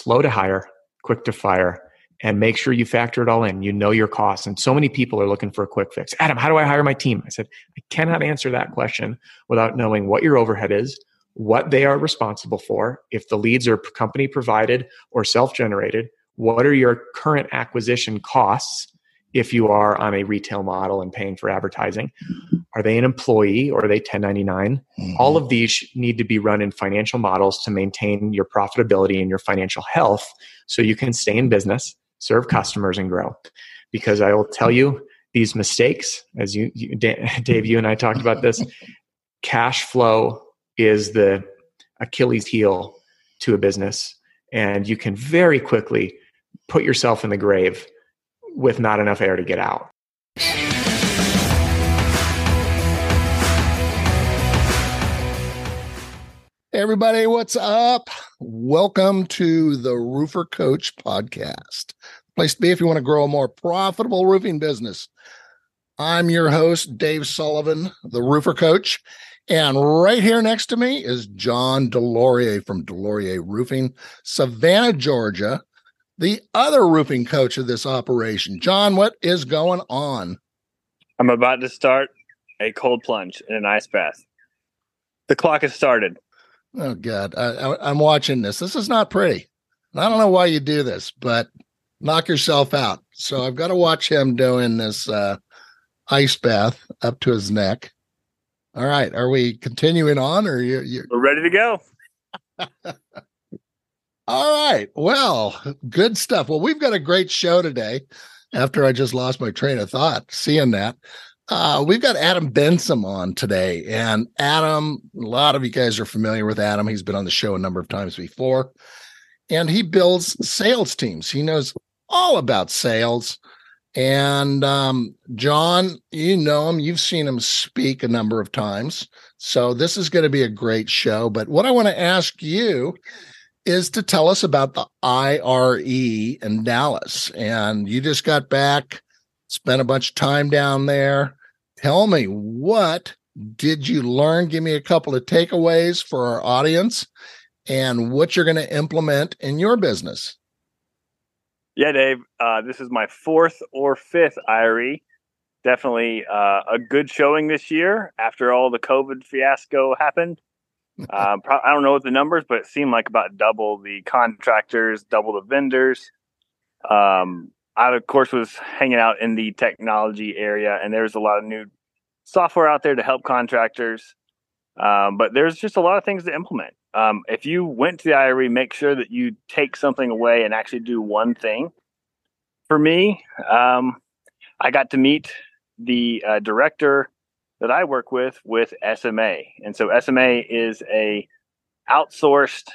slow to hire, quick to fire, and make sure you factor it all in. You know your costs. And so many people are looking for a quick fix. Adam, how do I hire my team? I said, I cannot answer that question without knowing what your overhead is, what they are responsible for. If the leads are company provided or self-generated, what are your current acquisition costs if you are on a retail model and paying for advertising? Are they an employee or are they 1099? All of these need to be run in financial models to maintain your profitability and your financial health so you can stay in business, serve customers, and grow. Because I will tell you, these mistakes, as Dave, you and I talked about this, cash flow is the Achilles heel to a business. And you can very quickly put yourself in the grave with not enough air to get out. Hey everybody, what's up? Welcome to the Roofer Coach Podcast. Place to be if you want to grow a more profitable roofing business. I'm your host, Dave Sullivan, the Roofer Coach. And right here next to me is John Delorier from Delorier Roofing, Savannah, Georgia, the other roofing coach of this operation. John, what is going on? I'm about to start a cold plunge in an ice bath. The clock has started. Oh, God. I'm watching this. This is not pretty. I don't know why you do this, but knock yourself out. So I've got to watch him doing this ice bath up to his neck. All right. Are we continuing on or you're We're ready to go? All right. Well, good stuff. Well, we've got a great show today after I just lost my train of thought seeing that. We've got Adam Benson on today. And Adam, a lot of you guys are familiar with Adam. He's been on the show a number of times before. And he builds sales teams. He knows all about sales. And John, you know him. You've seen him speak a number of times. So this is going to be a great show. But what I want to ask you is to tell us about the IRE in Dallas. And you just got back, spent a bunch of time down there. Tell me, what did you learn? Give me a couple of takeaways for our audience and what you're going to implement in your business. Yeah, Dave, this is my fourth or fifth IRE. Definitely a good showing this year after all the COVID fiasco happened. I don't know what the numbers, but it seemed like about double the contractors, double the vendors. I, of course, was hanging out in the technology area, and there's a lot of new software out there to help contractors. But there's just a lot of things to implement. If you went to the IRE, make sure that you take something away and actually do one thing. For me, I got to meet the director that I work with SMA. And so SMA is a outsourced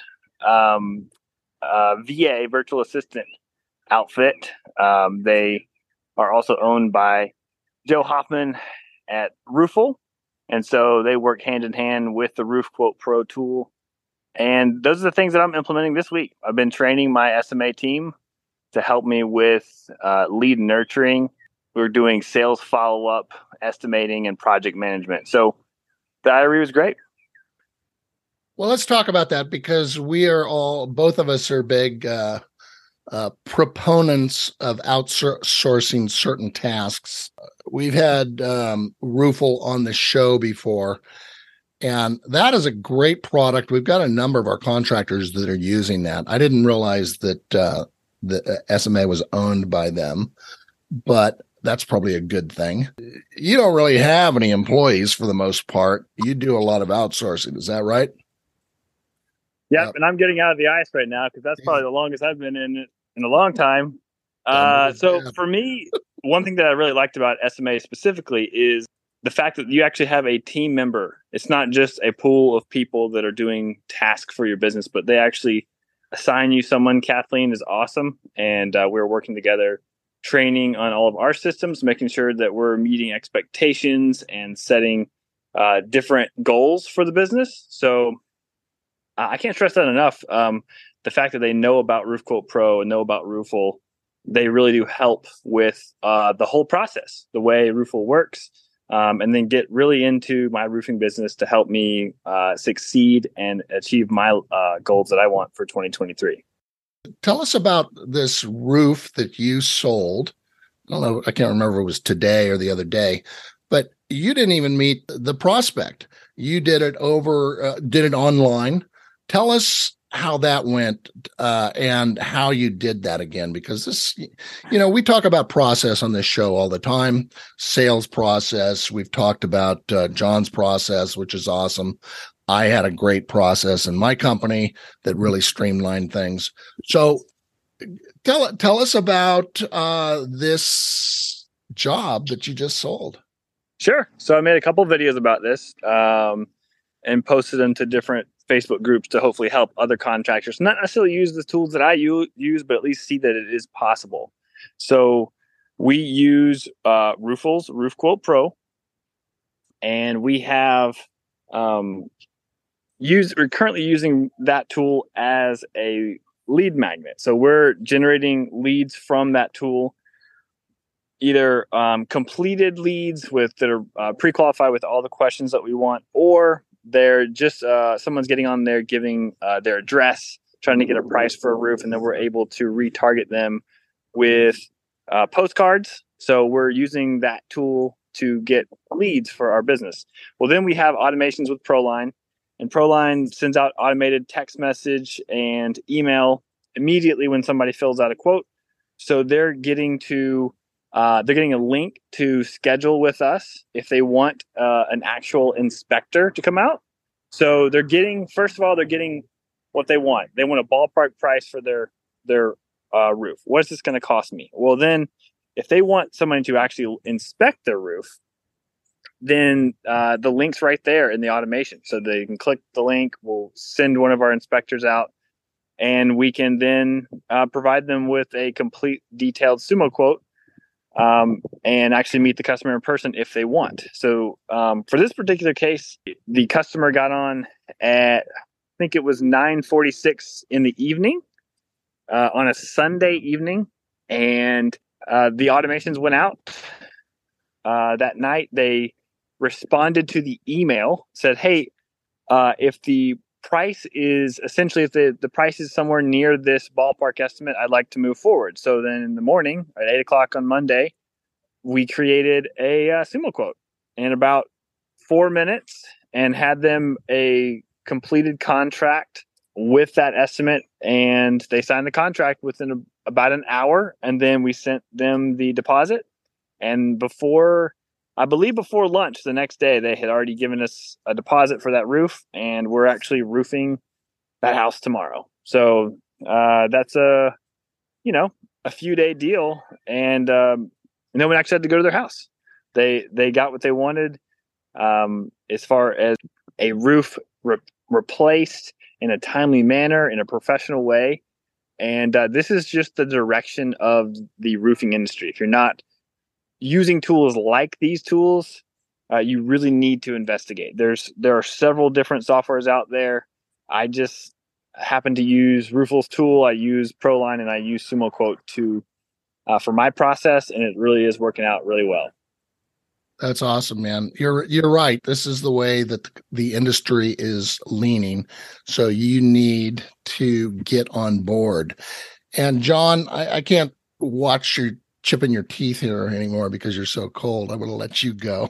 VA, virtual assistant outfit. They are also owned by Joe Hoffman at Roofle. And so they work hand in hand with the Roof Quote Pro tool. And those are the things that I'm implementing this week. I've been training my SMA team to help me with lead nurturing. We're doing sales follow-up, estimating, and project management. So the IRE was great. Well, let's talk about that because we are both of us are big proponents of outsourcing certain tasks. We've had Roofle on the show before, and that is a great product. We've got a number of our contractors that are using that. I didn't realize that the SMA was owned by them, but that's probably a good thing. You don't really have any employees for the most part. You do a lot of outsourcing. Is that right? Yep, and I'm getting out of the ice right now because that's probably the longest I've been in a long time. So for me, one thing that I really liked about SMA specifically is the fact that you actually have a team member. It's not just a pool of people that are doing tasks for your business, but they actually assign you someone. Kathleen is awesome, and we're working together, training on all of our systems, making sure that we're meeting expectations and setting different goals for the business. So I can't stress that enough. The fact that they know about Roof Quote Pro and know about Roofle, they really do help with the whole process, the way Roofle works, and then get really into my roofing business to help me succeed and achieve my goals that I want for 2023. Tell us about this roof that you sold. I don't know. I can't remember if it was today or the other day, but you didn't even meet the prospect. You did it did it online. Tell us how that went and how you did that again, because this, we talk about process on this show all the time, sales process. We've talked about John's process, which is awesome. I had a great process in my company that really streamlined things. So tell us about this job that you just sold. Sure. So I made a couple videos about this and posted them to different Facebook groups to hopefully help other contractors not necessarily use the tools that I use, but at least see that it is possible. So we use Roofles Roof Quote Pro, and we have we're currently using that tool as a lead magnet. So we're generating leads from that tool, either completed leads that are pre-qualified with all the questions that we want, or they're just someone's getting on there giving their address, trying to get a price for a roof, and then we're able to retarget them with postcards. So we're using that tool to get leads for our business. Well, then we have automations with ProLine, and ProLine sends out automated text message and email immediately when somebody fills out a quote. So they're getting a link to schedule with us if they want an actual inspector to come out. So first of all, they're getting what they want. They want a ballpark price for their roof. What is this going to cost me? Well, then if they want somebody to actually inspect their roof, then the link's right there in the automation. So they can click the link. We'll send one of our inspectors out, and we can then provide them with a complete detailed Sumo quote and actually meet the customer in person if they want. So for this particular case, the customer got on at, I think it was 9:46 in the evening on a Sunday evening, and the automations went out that night. They responded to the email, said, hey, if the price is essentially, if the price is somewhere near this ballpark estimate, I'd like to move forward. So then in the morning at 8:00 on Monday, we created a Sumo quote in about 4 minutes and had them a completed contract with that estimate. And they signed the contract within about an hour. And then we sent them the deposit. And before lunch the next day, they had already given us a deposit for that roof, and we're actually roofing that house tomorrow. So that's a few day deal, and no one actually had to go to their house. They got what they wanted as far as a roof replaced in a timely manner, in a professional way. And this is just the direction of the roofing industry. If you're not using tools like these tools, you really need to investigate. There are several different softwares out there. I just happen to use Roofles tool. I use ProLine, and I use Sumo Quote for my process, and it really is working out really well. That's awesome, man. You're right. This is the way that the industry is leaning. So you need to get on board. And John, I can't watch you chipping your teeth here anymore because you're so cold. I'm going to let you go.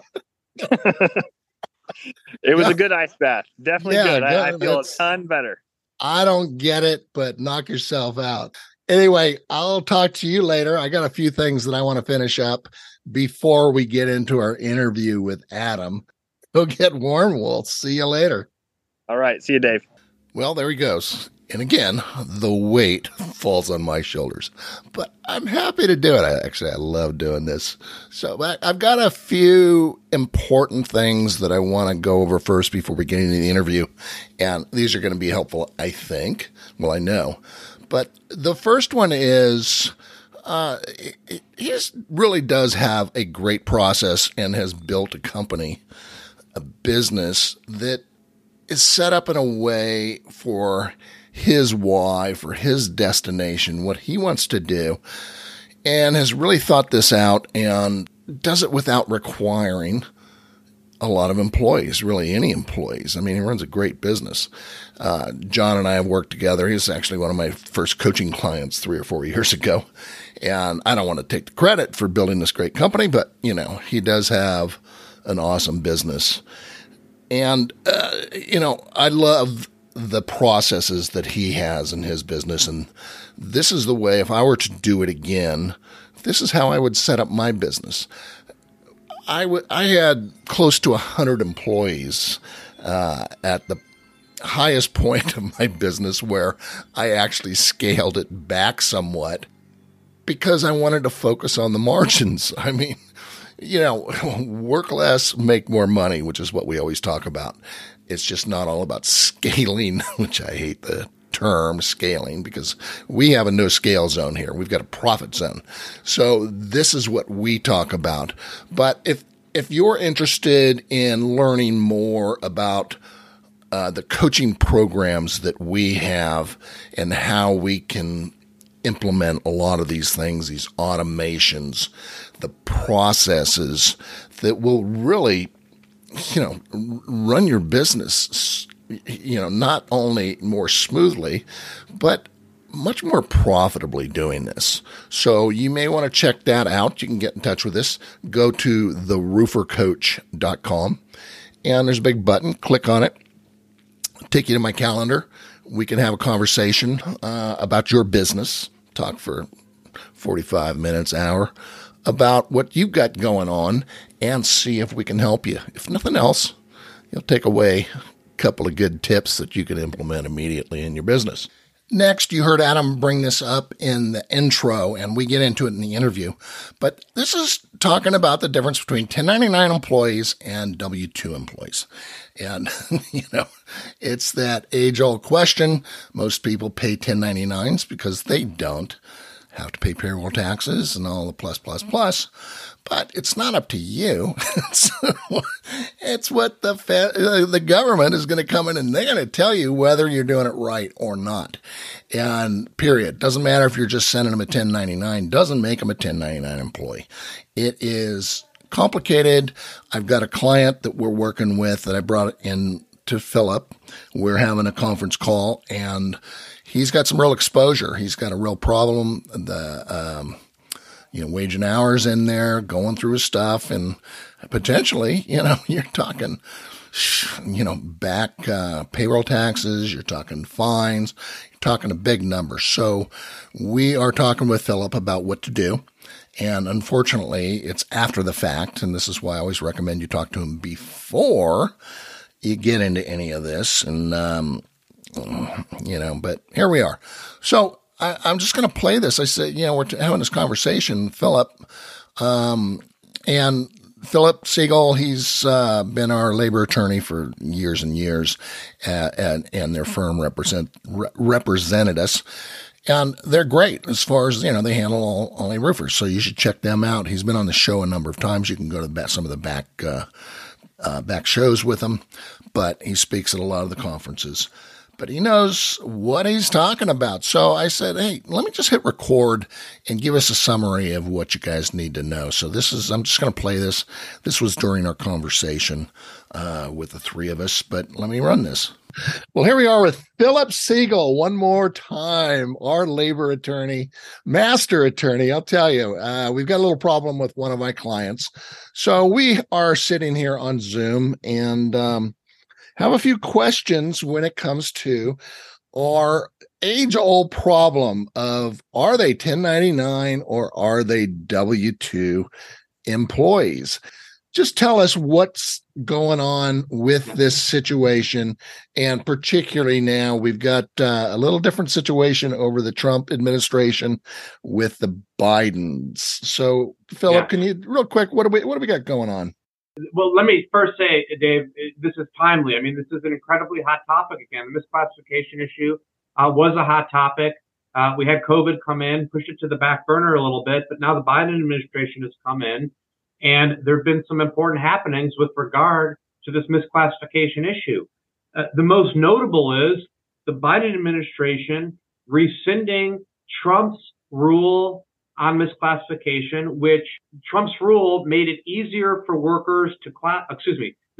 It was a good ice bath. Definitely good. I feel a ton better. I don't get it, but knock yourself out. Anyway, I'll talk to you later. I got a few things that I want to finish up before we get into our interview with Adam. Go get warm. We'll see you later. All right. See you, Dave. Well, there he goes. And again, the weight falls on my shoulders, but I'm happy to do it. I love doing this. So I've got a few important things that I want to go over first before we get into the interview. And these are going to be helpful, I think. Well, I know. But the first one is he really does have a great process and has built a company, a business that is set up in a way for his why, for his destination, what he wants to do, and has really thought this out and does it without requiring a lot of employees, really any employees. I mean, he runs a great business. John and I have worked together. He's actually one of my first coaching clients 3 or 4 years ago. And I don't want to take the credit for building this great company, but, he does have an awesome business. And, I love the processes that he has in his business. And this is the way, if I were to do it again, this is how I would set up my business. I had close to 100 employees at the highest point of my business, where I actually scaled it back somewhat because I wanted to focus on the margins. I mean, work less, make more money, which is what we always talk about. It's just not all about scaling, which I hate the term scaling, because we have a no scale zone here. We've got a profit zone. So this is what we talk about. But if you're interested in learning more about the coaching programs that we have and how we can implement a lot of these things, these automations, the processes that will really, run your business, not only more smoothly, but much more profitably doing this. So you may want to check that out. You can get in touch with us. Go to theroofercoach.com, and there's a big button. Click on it. Take you to my calendar. We can have a conversation about your business. Talk for 45 minutes, hour, about what you've got going on, and see if we can help you. If nothing else, you'll take away a couple of good tips that you can implement immediately in your business. Next, you heard Adam bring this up in the intro, and we get into it in the interview. But this is talking about the difference between 1099 employees and W-2 employees. And, it's that age-old question. Most people pay 1099s because they don't have to pay payroll taxes and all the plus. But it's not up to you. It's what the government is going to come in, and they're going to tell you whether you're doing it right or not. And period. Doesn't matter if you're just sending them a 1099. Doesn't make them a 1099 employee. It is complicated. I've got a client that we're working with that I brought in to Philip. We're having a conference call, and he's got some real exposure. He's got a real problem. The wage and hours in there, going through his stuff, and potentially, you're talking, back payroll taxes, you're talking fines, you're talking a big number. So we are talking with Philip about what to do. And unfortunately, it's after the fact. And this is why I always recommend you talk to him before you get into any of this. And, but here we are. So I'm just going to play this. I said, we're having this conversation, Philip, and Philip Siegel, he's been our labor attorney for years and years, and their firm represented us. And they're great as far as, they handle all roofers. So you should check them out. He's been on the show a number of times. You can go to some of the back shows with him, but he speaks at a lot of the conferences. But he knows what he's talking about. So I said, hey, let me just hit record and give us a summary of what you guys need to know. So I'm just going to play this. This was during our conversation with the three of us, but let me run this. Well, here we are with Philip Siegel one more time, our labor attorney, master attorney. I'll tell you, we've got a little problem with one of my clients. So we are sitting here on Zoom and have a few questions when it comes to our age-old problem of, are they 1099 or are they W-2 employees? Just tell us what's going on with this situation. And particularly now, we've got a little different situation over the Trump administration with the Bidens. So, Philip, Can you, real quick, what do we got going on? Well, let me first say, Dave, this is timely. I mean, this is an incredibly hot topic again. The misclassification issue was a hot topic. We had COVID come in, push it to the back burner a little bit, but now the Biden administration has come in, and there have been some important happenings with regard to this misclassification issue. The most notable is the Biden administration rescinding Trump's rule on misclassification, which Trump's rule made it easier for workers to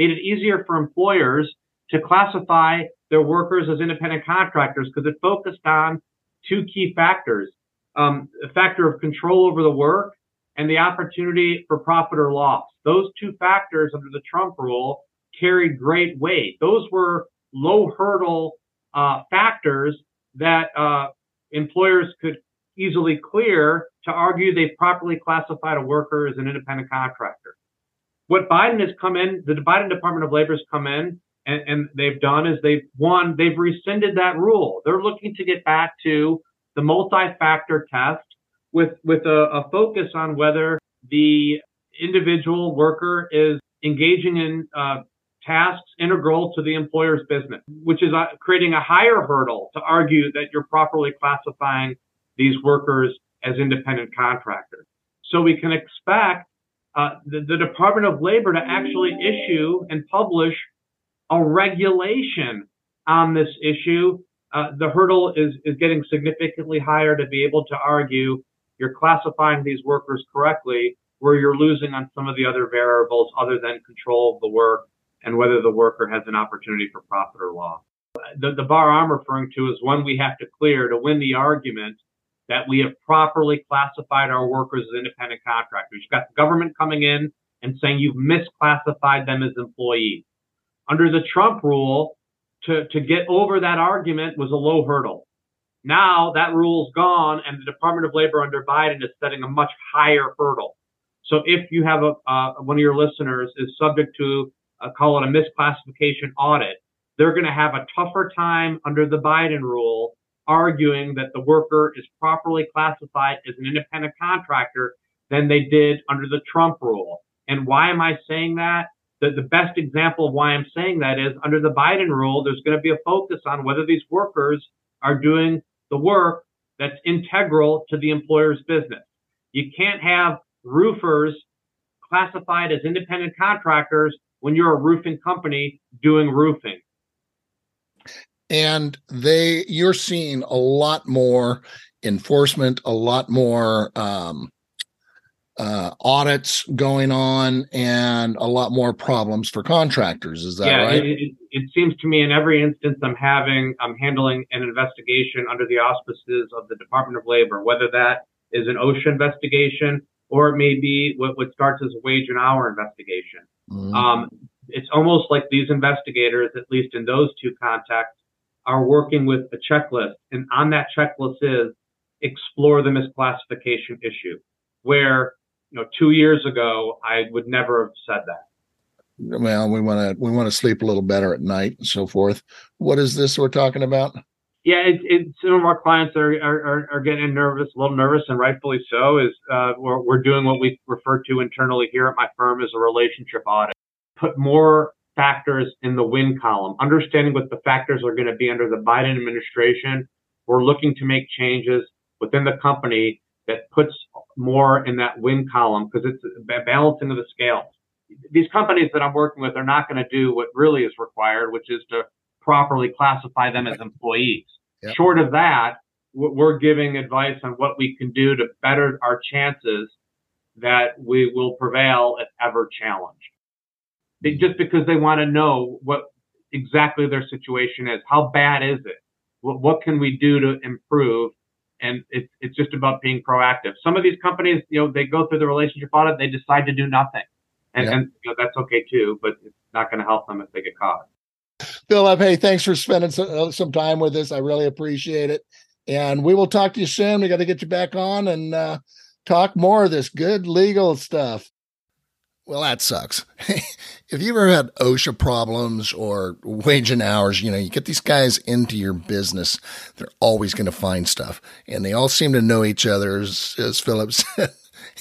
made it easier for employers to classify their workers as independent contractors because it focused on two key factors, the factor of control over the work and the opportunity for profit or loss. Those two factors under the Trump rule carried great weight. Those were low hurdle factors that employers could easily clear to argue they've properly classified a worker as an independent contractor. What Biden has come in, the Biden Department of Labor has come in and they've done is they've rescinded that rule. They're looking to get back to the multi-factor test with a focus on whether the individual worker is engaging in tasks integral to the employer's business, which is creating a higher hurdle to argue that you're properly classifying these workers as independent contractors. So we can expect the Department of Labor to actually issue and publish a regulation on this issue. The hurdle is getting significantly higher to be able to argue you're classifying these workers correctly, where you're losing on some of the other variables other than control of the work and whether the worker has an opportunity for profit or loss. The bar I'm referring to is one we have to clear to win the argument that we have properly classified our workers as independent contractors. You've got the government coming in and saying you've misclassified them as employees. Under the Trump rule, to get over that argument was a low hurdle. Now that rule's gone, and the Department of Labor under Biden is setting a much higher hurdle. So if you have one of your listeners is subject to call it a misclassification audit, they're going to have a tougher time under the Biden rule arguing that the worker is properly classified as an independent contractor than they did under the Trump rule. And why am I saying that? The best example of why I'm saying that is under the Biden rule, there's going to be a focus on whether these workers are doing the work that's integral to the employer's business. You can't have roofers classified as independent contractors when you're a roofing company doing roofing. And you're seeing a lot more enforcement, a lot more audits going on, and a lot more problems for contractors. Is that right? It seems to me in every instance I'm handling an investigation under the auspices of the Department of Labor, whether that is an OSHA investigation or it may be what starts as a wage and hour investigation. Mm-hmm. It's almost like these investigators, at least in those two contexts, are working with a checklist. And on that checklist is explore the misclassification issue, where 2 years ago, I would never have said that. Well, we want to sleep a little better at night and so forth. What is this we're talking about? Yeah, some of our clients are getting nervous, a little nervous, and rightfully so. We're doing what we refer to internally here at my firm as a relationship audit. Put more factors in the win column, understanding what the factors are going to be under the Biden administration. We're looking to make changes within the company that puts more in that win column because it's a balancing of the scales. These companies that I'm working with are not going to do what really is required, which is to properly classify them as employees. Yep. Short of that, we're giving advice on what we can do to better our chances that we will prevail if ever challenged. Just because they want to know what exactly their situation is. How bad is it? What can we do to improve? And it's just about being proactive. Some of these companies, they go through the relationship audit, they decide to do nothing. And that's okay too, but it's not going to help them if they get caught. Philip, hey, thanks for spending some time with us. I really appreciate it. And we will talk to you soon. We got to get you back on and talk more of this good legal stuff. Well, that sucks. If you've ever had OSHA problems or wage and hours, you get these guys into your business, they're always going to find stuff. And they all seem to know each other, as Philip said.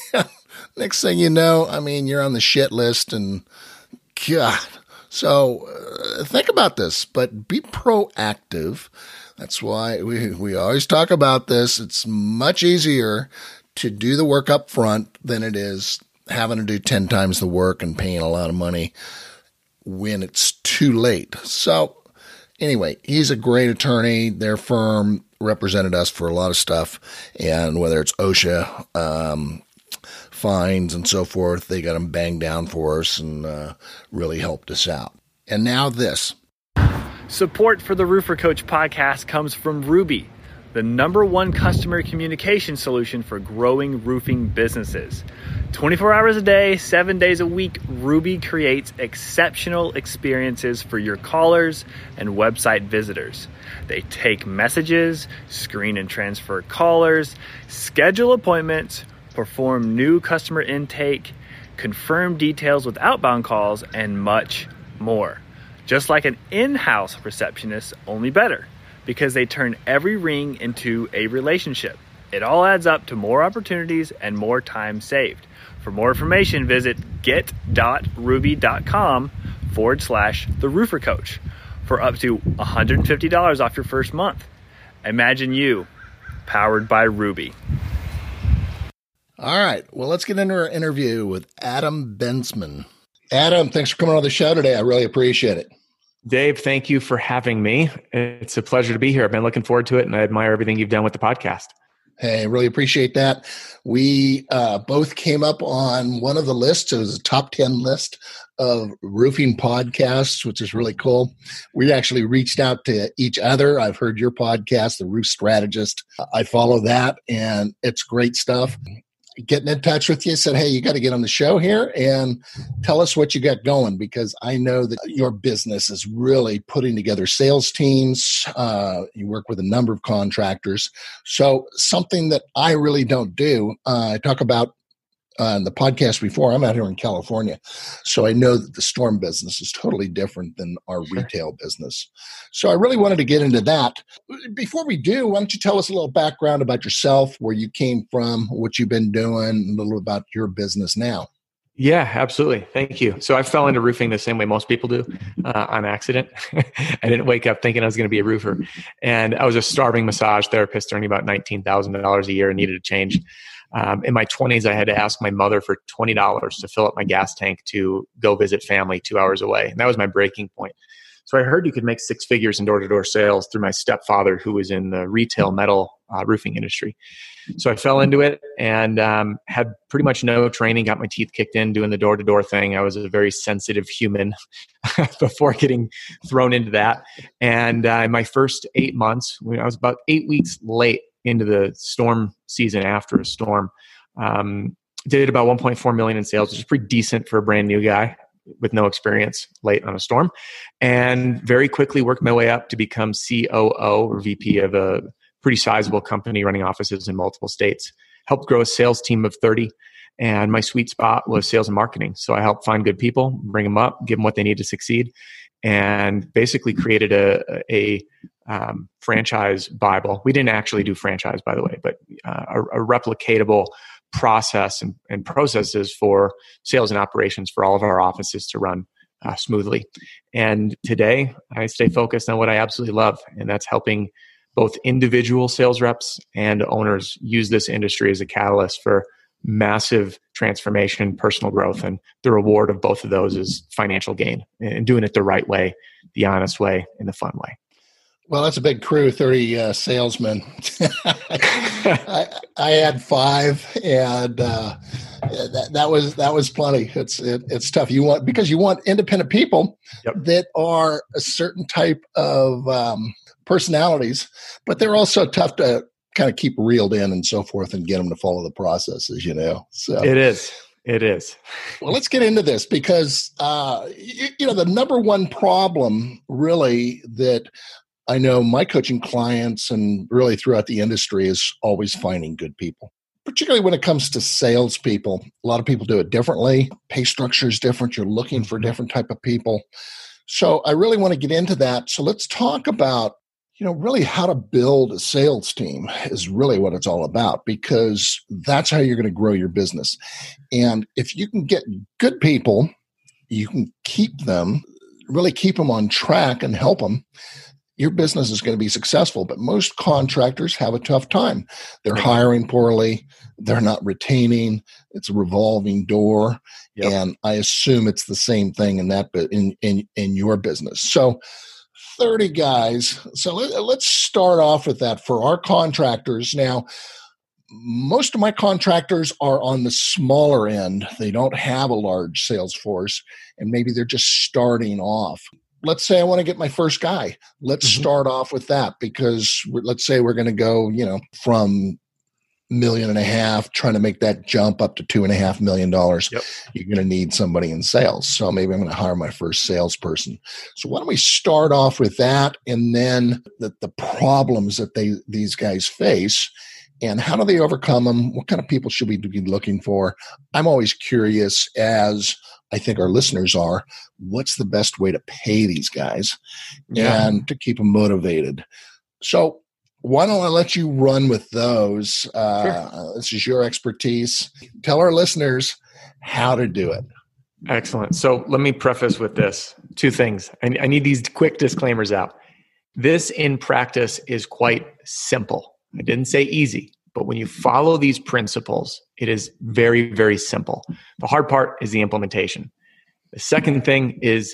Next thing you know, you're on the shit list and God. So think about this, but be proactive. That's why we always talk about this. It's much easier to do the work up front than it is having to do 10 times the work and paying a lot of money when it's too late. So anyway, he's a great attorney. Their firm represented us for a lot of stuff. And whether it's OSHA, fines and so forth. They got them banged down for us and really helped us out. And now this. Support for the Roofer Coach podcast comes from Ruby, the #1 customer communication solution for growing roofing businesses. 24 hours a day, 7 days a week, Ruby creates exceptional experiences for your callers and website visitors. They take messages, screen and transfer callers, schedule appointments, perform new customer intake, confirm details with outbound calls, and much more. Just like an in-house receptionist, only better, because they turn every ring into a relationship. It all adds up to more opportunities and more time saved. For more information, visit get.ruby.com/The Roofer Coach for up to $150 off your first month. Imagine you, powered by Ruby. All right. Well, let's get into our interview with Adam Bensman. Adam, thanks for coming on the show today. I really appreciate it. Dave, thank you for having me. It's a pleasure to be here. I've been looking forward to it, and I admire everything you've done with the podcast. Hey, really appreciate that. We both came up on one of the lists. It was a top 10 list of roofing podcasts, which is really cool. We actually reached out to each other. I've heard your podcast, The Roof Strategist. I follow that, and it's great stuff. Getting in touch with you, said, hey, you got to get on the show here and tell us what you got going, because I know that your business is really putting together sales teams. You work with a number of contractors. So something that I really don't do, I talk about in the podcast before. I'm out here in California, so I know that the storm business is totally different than our retail business. So I really wanted to get into that. Before we do, why don't you tell us a little background about yourself, where you came from, what you've been doing, a little about your business now. Yeah, absolutely. Thank you. So I fell into roofing the same way most people do, on accident. I didn't wake up thinking I was going to be a roofer. And I was a starving massage therapist earning about $19,000 a year and needed a change. In my 20s, I had to ask my mother for $20 to fill up my gas tank to go visit family 2 hours away. And that was my breaking point. So I heard you could make six figures in door-to-door sales through my stepfather, who was in the retail metal roofing industry. So I fell into it and had pretty much no training, got my teeth kicked in doing the door-to-door thing. I was a very sensitive human before getting thrown into that. And in my first 8 months, I was about 8 weeks late into the storm season after a storm, did about 1.4 million in sales, which is pretty decent for a brand new guy with no experience late on a storm, and very quickly worked my way up to become COO or VP of a pretty sizable company running offices in multiple states. Helped grow a sales team of 30, and my sweet spot was sales and marketing. So I helped find good people, bring them up, give them what they need to succeed, and basically created a franchise Bible. We didn't actually do franchise, by the way, but a replicatable process and processes for sales and operations for all of our offices to run smoothly. And today I stay focused on what I absolutely love, and that's helping both individual sales reps and owners use this industry as a catalyst for massive transformation, personal growth, and the reward of both of those is financial gain, and doing it the right way, the honest way, and the fun way. Well, that's a big crew, 30 salesmen. I had 5, and that was plenty. It's tough. You want independent people that are a certain type of personalities, but they're also tough to kind of keep reeled in and so forth and get them to follow the processes, So It is. Well, let's get into this because, the number one problem really that I know my coaching clients and really throughout the industry is always finding good people, particularly when it comes to salespeople. A lot of people do it differently. Pay structure is different. You're looking for different type of people. So I really want to get into that. So let's talk about, really how to build a sales team is really what it's all about, because that's how you're going to grow your business. And if you can get good people, you can keep them on track and help them, your business is going to be successful. But most contractors have a tough time. They're hiring poorly. They're not retaining. It's a revolving door. Yep. And I assume it's the same thing in your business. So 30 guys. So let's start off with that for our contractors. Now, most of my contractors are on the smaller end. They don't have a large sales force, and maybe they're just starting off. Let's say I want to get my first guy. Let's start off with that, because let's say we're going to go, from $1.5 million, trying to make that jump up to $2.5 million. Yep. You're going to need somebody in sales. So maybe I'm going to hire my first salesperson. So why don't we start off with that, and then the problems that these guys face, and how do they overcome them? What kind of people should we be looking for? I'm always curious, as I think our listeners are, what's the best way to pay these guys and to keep them motivated? So why don't I let you run with those? Sure. This is your expertise. Tell our listeners how to do it. Excellent. So let me preface with this. 2 things. I need these quick disclaimers out. This in practice is quite simple. I didn't say easy, but when you follow these principles, it is very, very simple. The hard part is the implementation. The second thing is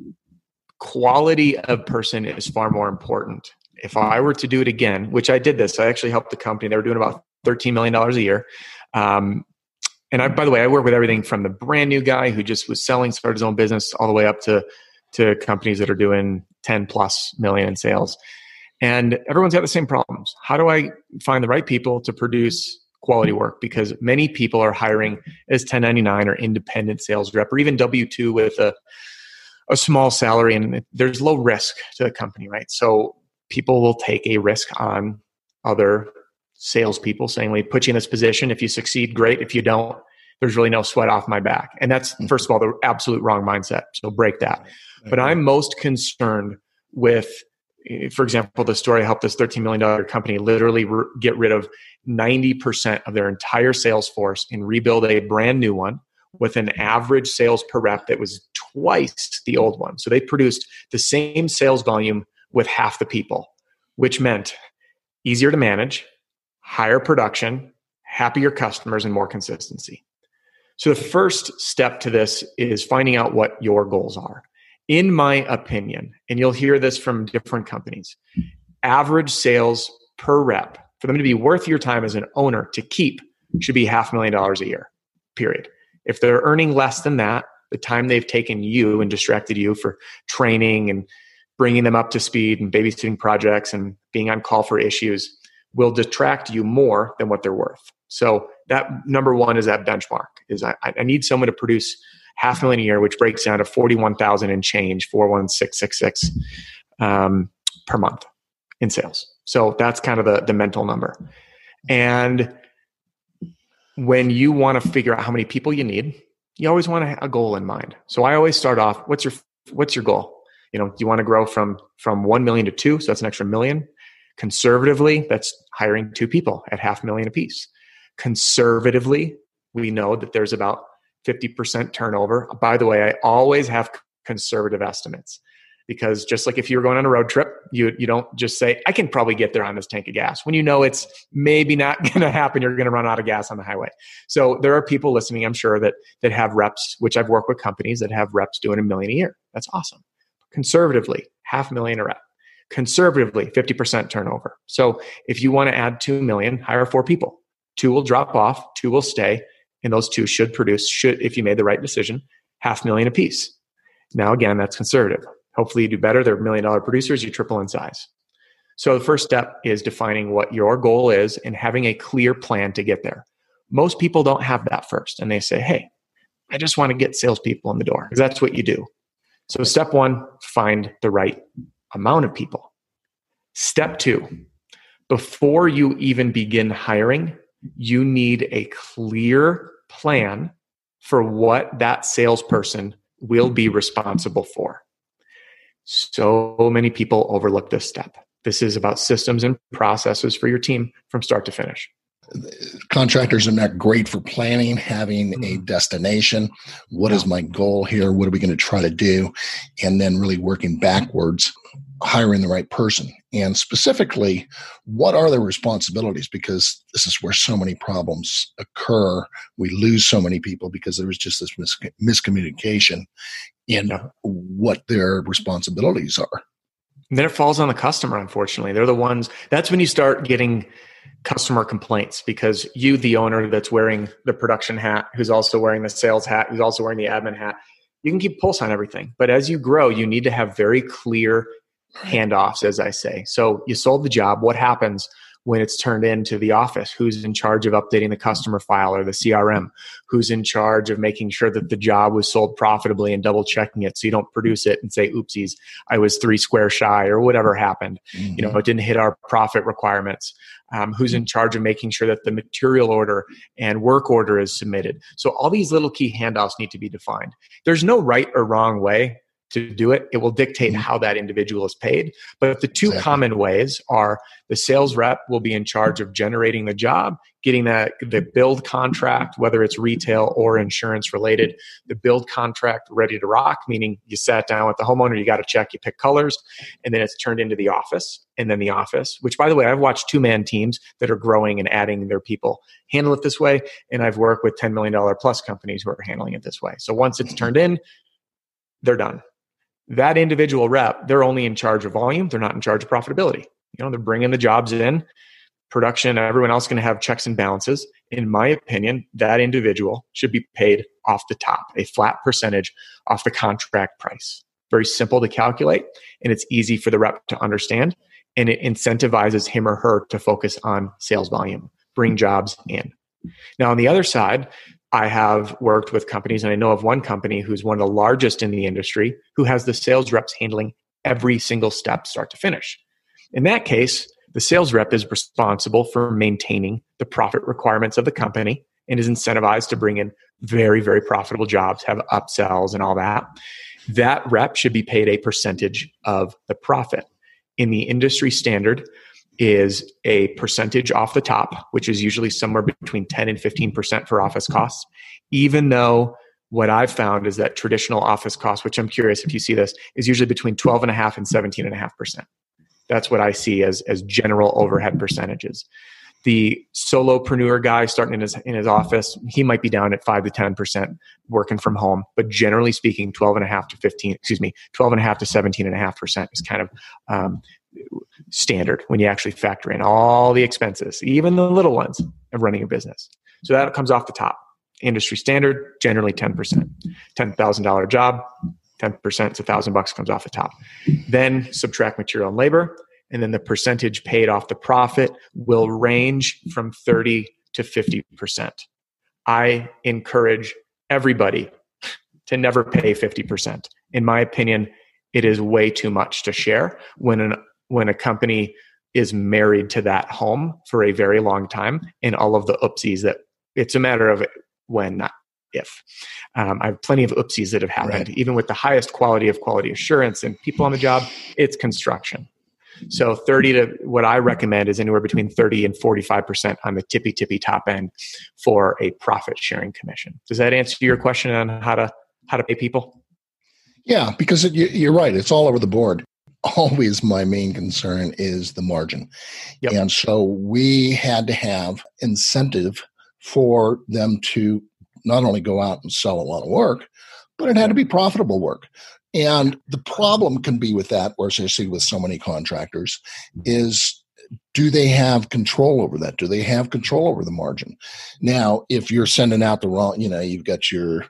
quality of person is far more important. If I were to do it again, which I did this, I actually helped the company. They were doing about $13 million a year. And by the way, I work with everything from the brand new guy who just was selling, started his own business, all the way up to companies that are doing 10 plus million in sales. And everyone's got the same problems. How do I find the right people to produce quality work? Because many people are hiring as 1099 or independent sales rep, or even W-2 with a small salary, and there's low risk to the company, right? So people will take a risk on other salespeople, saying, we put you in this position. If you succeed, great. If you don't, there's really no sweat off my back. And that's, first of all, the absolute wrong mindset. So break that. But I'm most concerned with, for example, the story, I helped this $13 million company literally get rid of 90% of their entire sales force and rebuild a brand new one with an average sales per rep that was twice the old one. So they produced the same sales volume with half the people, which meant easier to manage, higher production, happier customers, and more consistency. So the first step to this is finding out what your goals are. In my opinion, and you'll hear this from different companies, average sales per rep, for them to be worth your time as an owner to keep, should be $500,000 a year, period. If they're earning less than that, the time they've taken you and distracted you for training and bringing them up to speed and babysitting projects and being on call for issues will detract you more than what they're worth. So that number one is that benchmark, is I need someone to produce $500,000 a year, which breaks down to 41,000 and change, 41666 per month in sales. So that's kind of the mental number. And when you want to figure out how many people you need, you always want to have a goal in mind. So I always start off, what's your goal? Do you want to grow from 1 million to 2? So that's an extra million. Conservatively, that's hiring 2 people at $500,000 apiece. Conservatively, we know that there's about 50% turnover. By the way, I always have conservative estimates, because just like if you're going on a road trip, you don't just say, I can probably get there on this tank of gas, when you know it's maybe not going to happen. You're going to run out of gas on the highway. So there are people listening, I'm sure, that have reps, which I've worked with companies that have reps doing $1 million a year. That's awesome. Conservatively, $500,000 a rep. Conservatively, 50% turnover. So if you want to add 2 million, hire 4 people. 2 will drop off, 2 will stay, and those 2 should produce, if you made the right decision, $500,000 apiece. Now, again, that's conservative. Hopefully you do better. They're $1 million producers, you triple in size. So the first step is defining what your goal is and having a clear plan to get there. Most people don't have that first, and they say, hey, I just want to get salespeople in the door, because that's what you do. So step 1, find the right amount of people. Step 2, before you even begin hiring, you need a clear plan for what that salesperson will be responsible for. So many people overlook this step. This is about systems and processes for your team from start to finish. Contractors are not great for planning, having a destination. What is my goal here? What are we going to try to do? And then really working backwards, hiring the right person. And specifically, what are their responsibilities? Because this is where so many problems occur. We lose so many people because there was just this miscommunication in what their responsibilities are. And then it falls on the customer, unfortunately. They're the ones, that's when you start getting customer complaints, because you, the owner that's wearing the production hat, who's also wearing the sales hat, who's also wearing the admin hat, you can keep pulse on everything. But as you grow, you need to have very clear handoffs, as I say. So you sold the job. What happens when it's turned into the office? Who's in charge of updating the customer file or the CRM? Who's in charge of making sure that the job was sold profitably and double checking it so you don't produce it and say, oopsies, I was 3 squares shy or whatever happened. Mm-hmm. It didn't hit our profit requirements. Who's in charge of making sure that the material order and work order is submitted? So all these little key handoffs need to be defined. There's no right or wrong way to do it. It will dictate how that individual is paid. But the two common ways are the sales rep will be in charge of generating the job, getting the build contract, whether it's retail or insurance related, the build contract ready to rock, meaning you sat down with the homeowner, you got a check, you pick colors, and then it's turned into the office. And then the office, which by the way, I've watched 2-man teams that are growing and adding their people handle it this way. And I've worked with $10 million plus companies who are handling it this way. So once it's turned in, they're done. That individual rep, they're only in charge of volume. They're not in charge of profitability. They're bringing the jobs in, production, everyone else going to have checks and balances. In my opinion, that individual should be paid off the top, a flat percentage off the contract price. Very simple to calculate, and it's easy for the rep to understand, and it incentivizes him or her to focus on sales volume, bring jobs in. Now, on the other side, I have worked with companies, and I know of one company who's one of the largest in the industry who has the sales reps handling every single step, start to finish. In that case, the sales rep is responsible for maintaining the profit requirements of the company and is incentivized to bring in very, very profitable jobs, have upsells and all that. That rep should be paid a percentage of the profit. In the industry standard is a percentage off the top, which is usually somewhere between 10 and 15% for office costs, even though what I've found is that traditional office costs, which I'm curious if you see this, is usually between 12.5% and 17.5%. That's what I see as general overhead percentages. The solopreneur guy starting in his office, he might be down at 5 to 10% working from home, but generally speaking, 12.5 to 17.5% is kind of standard when you actually factor in all the expenses, even the little ones of running a business. So that comes off the top. Industry standard, generally 10%. $10,000 job, 10%, it's $1,000 comes off the top. Then subtract material and labor, and then the percentage paid off the profit will range from 30 to 50%. I encourage everybody to never pay 50%. In my opinion, it is way too much to share when a company is married to that home for a very long time and all of the oopsies that it's a matter of when, not if. I have plenty of oopsies that have happened, right. Even with the highest quality of quality assurance and people on the job, it's construction. So 30 to what I recommend is anywhere between 30 and 45% on the tippy top end for a profit sharing commission. Does that answer your question on how to pay people? Yeah, because you're right. It's all over the board. Always my main concern is the margin. Yep. And so we had to have incentive for them to not only go out and sell a lot of work, but it had to be profitable work. And the problem can be with that, or as I see with so many contractors, is do they have control over that? Do they have control over the margin? Now, if you're sending out the wrong, you've got your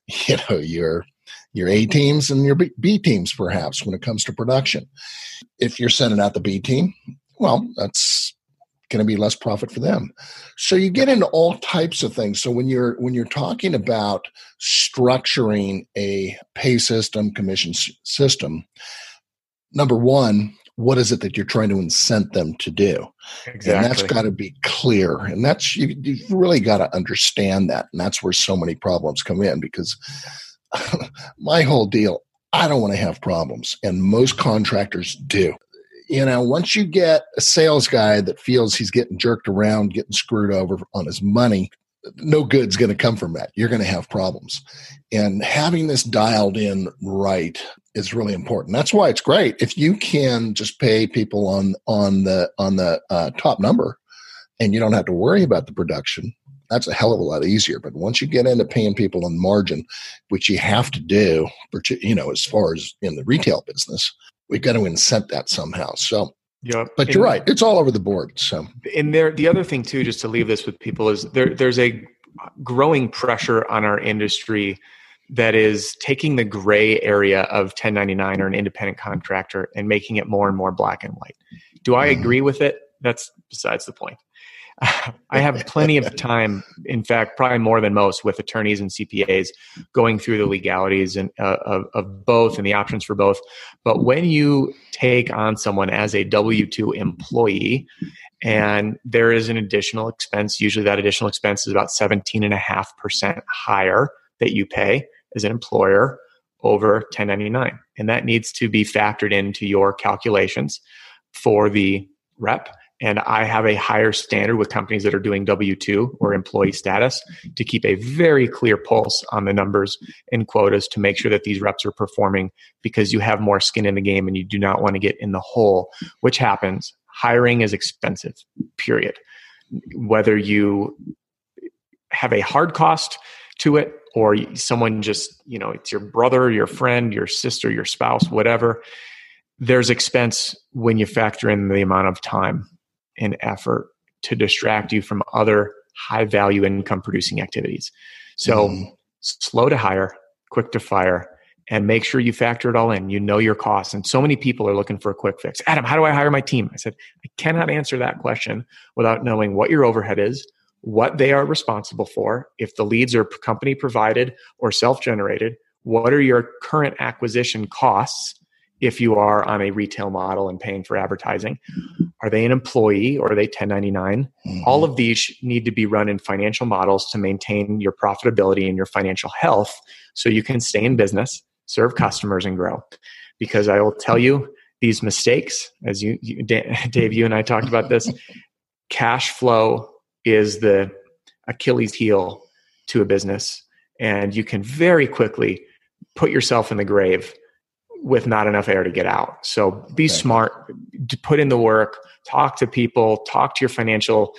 A teams and your B teams, perhaps, when it comes to production. If you're sending out the B team, well, that's going to be less profit for them. So you get into all types of things. So when you're talking about structuring a pay system, commission system, number one, what is it that you're trying to incent them to do? Exactly. And that's got to be clear. And that's you've really got to understand that. And that's where so many problems come in, because my whole deal, I don't want to have problems. And most contractors do. Once you get a sales guy that feels he's getting jerked around, getting screwed over on his money, no good's going to come from that. You're going to have problems. And having this dialed in right is really important. That's why it's great if you can just pay people on the top number, and you don't have to worry about the production. That's a hell of a lot easier. But once you get into paying people on margin, which you have to do, as far as in the retail business, we've got to incent that somehow. So Yep. But you're right. It's all over the board. So, the other thing too, just to leave this with people, is there's a growing pressure on our industry that is taking the gray area of 1099 or an independent contractor and making it more and more black and white. Do I agree with it? That's besides the point. I have plenty of time, in fact, probably more than most, with attorneys and CPAs going through the legalities and of both and the options for both. But when you take on someone as a W-2 employee, and there is an additional expense, usually that additional expense is about 17.5% higher that you pay as an employer over 1099. And that needs to be factored into your calculations for the rep. And I have a higher standard with companies that are doing W-2 or employee status to keep a very clear pulse on the numbers and quotas to make sure that these reps are performing, because you have more skin in the game and you do not want to get in the hole, which happens. Hiring is expensive, period. Whether you have a hard cost to it or someone just, it's your brother, your friend, your sister, your spouse, whatever, there's expense when you factor in the amount of time and effort to distract you from other high value income producing activities. So slow to hire, quick to fire, and make sure you factor it all in. You know your costs. And so many people are looking for a quick fix. Adam, how do I hire my team? I said, I cannot answer that question without knowing what your overhead is, what they are responsible for, if the leads are company provided or self-generated, what are your current acquisition costs if you are on a retail model and paying for advertising. Are they an employee or are they 1099? All of these need to be run in financial models to maintain your profitability and your financial health so you can stay in business, serve customers, and grow. Because I will tell you, these mistakes, as Dave, you and I talked about this, cash flow is the Achilles heel to a business. And you can very quickly put yourself in the grave with not enough air to get out. So be smart, put in the work, talk to people, talk to your financial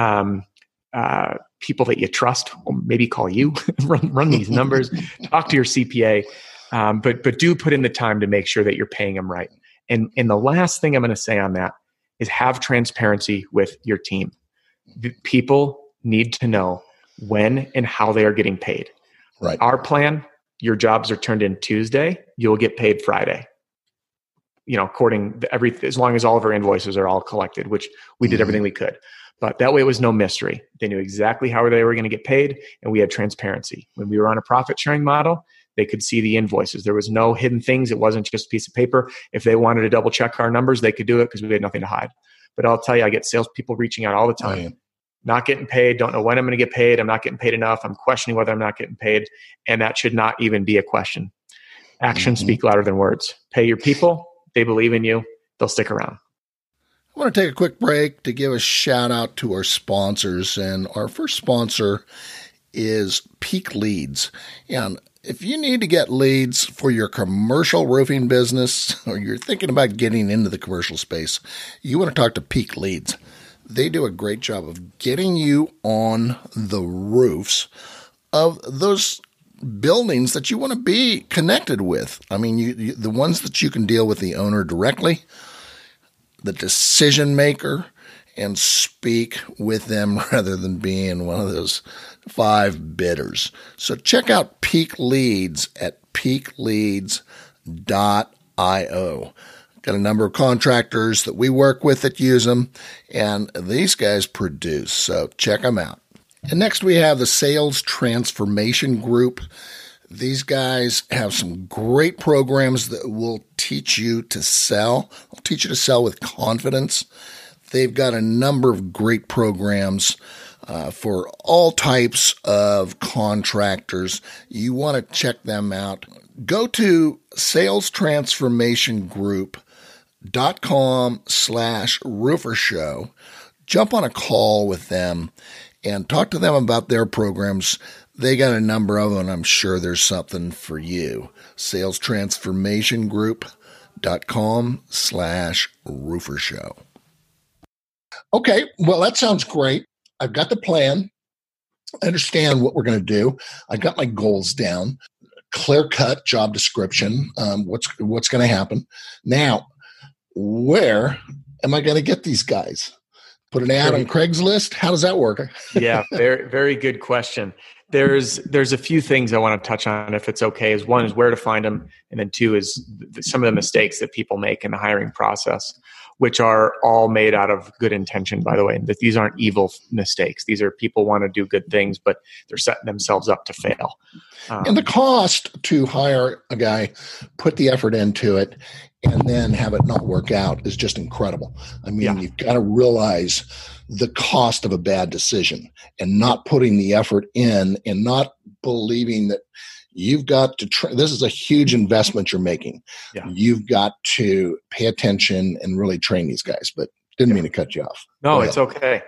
people that you trust, or maybe call you, run these numbers, talk to your CPA, but do put in the time to make sure that you're paying them right. And the last thing I'm going to say on that is have transparency with your team. The people need to know when and how they are getting paid. Right. Our plan, your jobs are turned in Tuesday, you'll get paid Friday. According to as long as all of our invoices are all collected, which we did everything we could. But that way it was no mystery. They knew exactly how they were going to get paid, and we had transparency. When we were on a profit sharing model, they could see the invoices. There was no hidden things. It wasn't just a piece of paper. If they wanted to double check our numbers, they could do it because we had nothing to hide. But I'll tell you, I get salespeople reaching out all the time. Not getting paid, don't know when I'm going to get paid. I'm not getting paid enough. I'm questioning whether I'm not getting paid. And that should not even be a question. Actions speak louder than words. Pay your people. They believe in you. They'll stick around. I want to take a quick break to give a shout out to our sponsors. And our first sponsor is Peak Leads. And if you need to get leads for your commercial roofing business, or you're thinking about getting into the commercial space, you want to talk to Peak Leads. They do a great job of getting you on the roofs of those buildings that you want to be connected with. I mean, the ones that you can deal with the owner directly, the decision maker, and speak with them rather than being one of those 5 bidders. So check out Peak Leads at peakleads.io. Got a number of contractors that we work with that use them, and these guys produce, so check them out. And next we have the Sales Transformation Group. These guys have some great programs that will teach you to sell. They'll teach you to sell with confidence. They've got a number of great programs for all types of contractors. You want to check them out. Go to salestransformationgroup.com/roofer-show. Jump on a call with them and talk to them about their programs. They got a number of them, and I'm sure there's something for you. salestransformationgroup.com/roofer-show. Okay, well, that sounds great. I've got the plan. I understand what we're going to do. I got my goals down. Clear-cut job description, what's going to happen. Now, where am I going to get these guys? Put an ad on Craigslist? How does that work? Yeah, very, very good question. There's a few things I want to touch on, if it's okay. Is one is where to find them, and then two is some of the mistakes that people make in the hiring process, which are all made out of good intention, by the way. That these aren't evil mistakes. These are people want to do good things, but they're setting themselves up to fail. And the cost to hire a guy, put the effort into it, and then have it not work out is just incredible. I mean, you've got to realize the cost of a bad decision and not putting the effort in and not believing that you've got to this is a huge investment you're making. Yeah. You've got to pay attention and really train these guys, but didn't mean to cut you off. No, it's okay.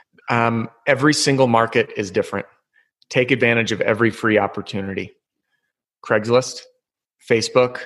Every single market is different. Take advantage of every free opportunity. Craigslist, Facebook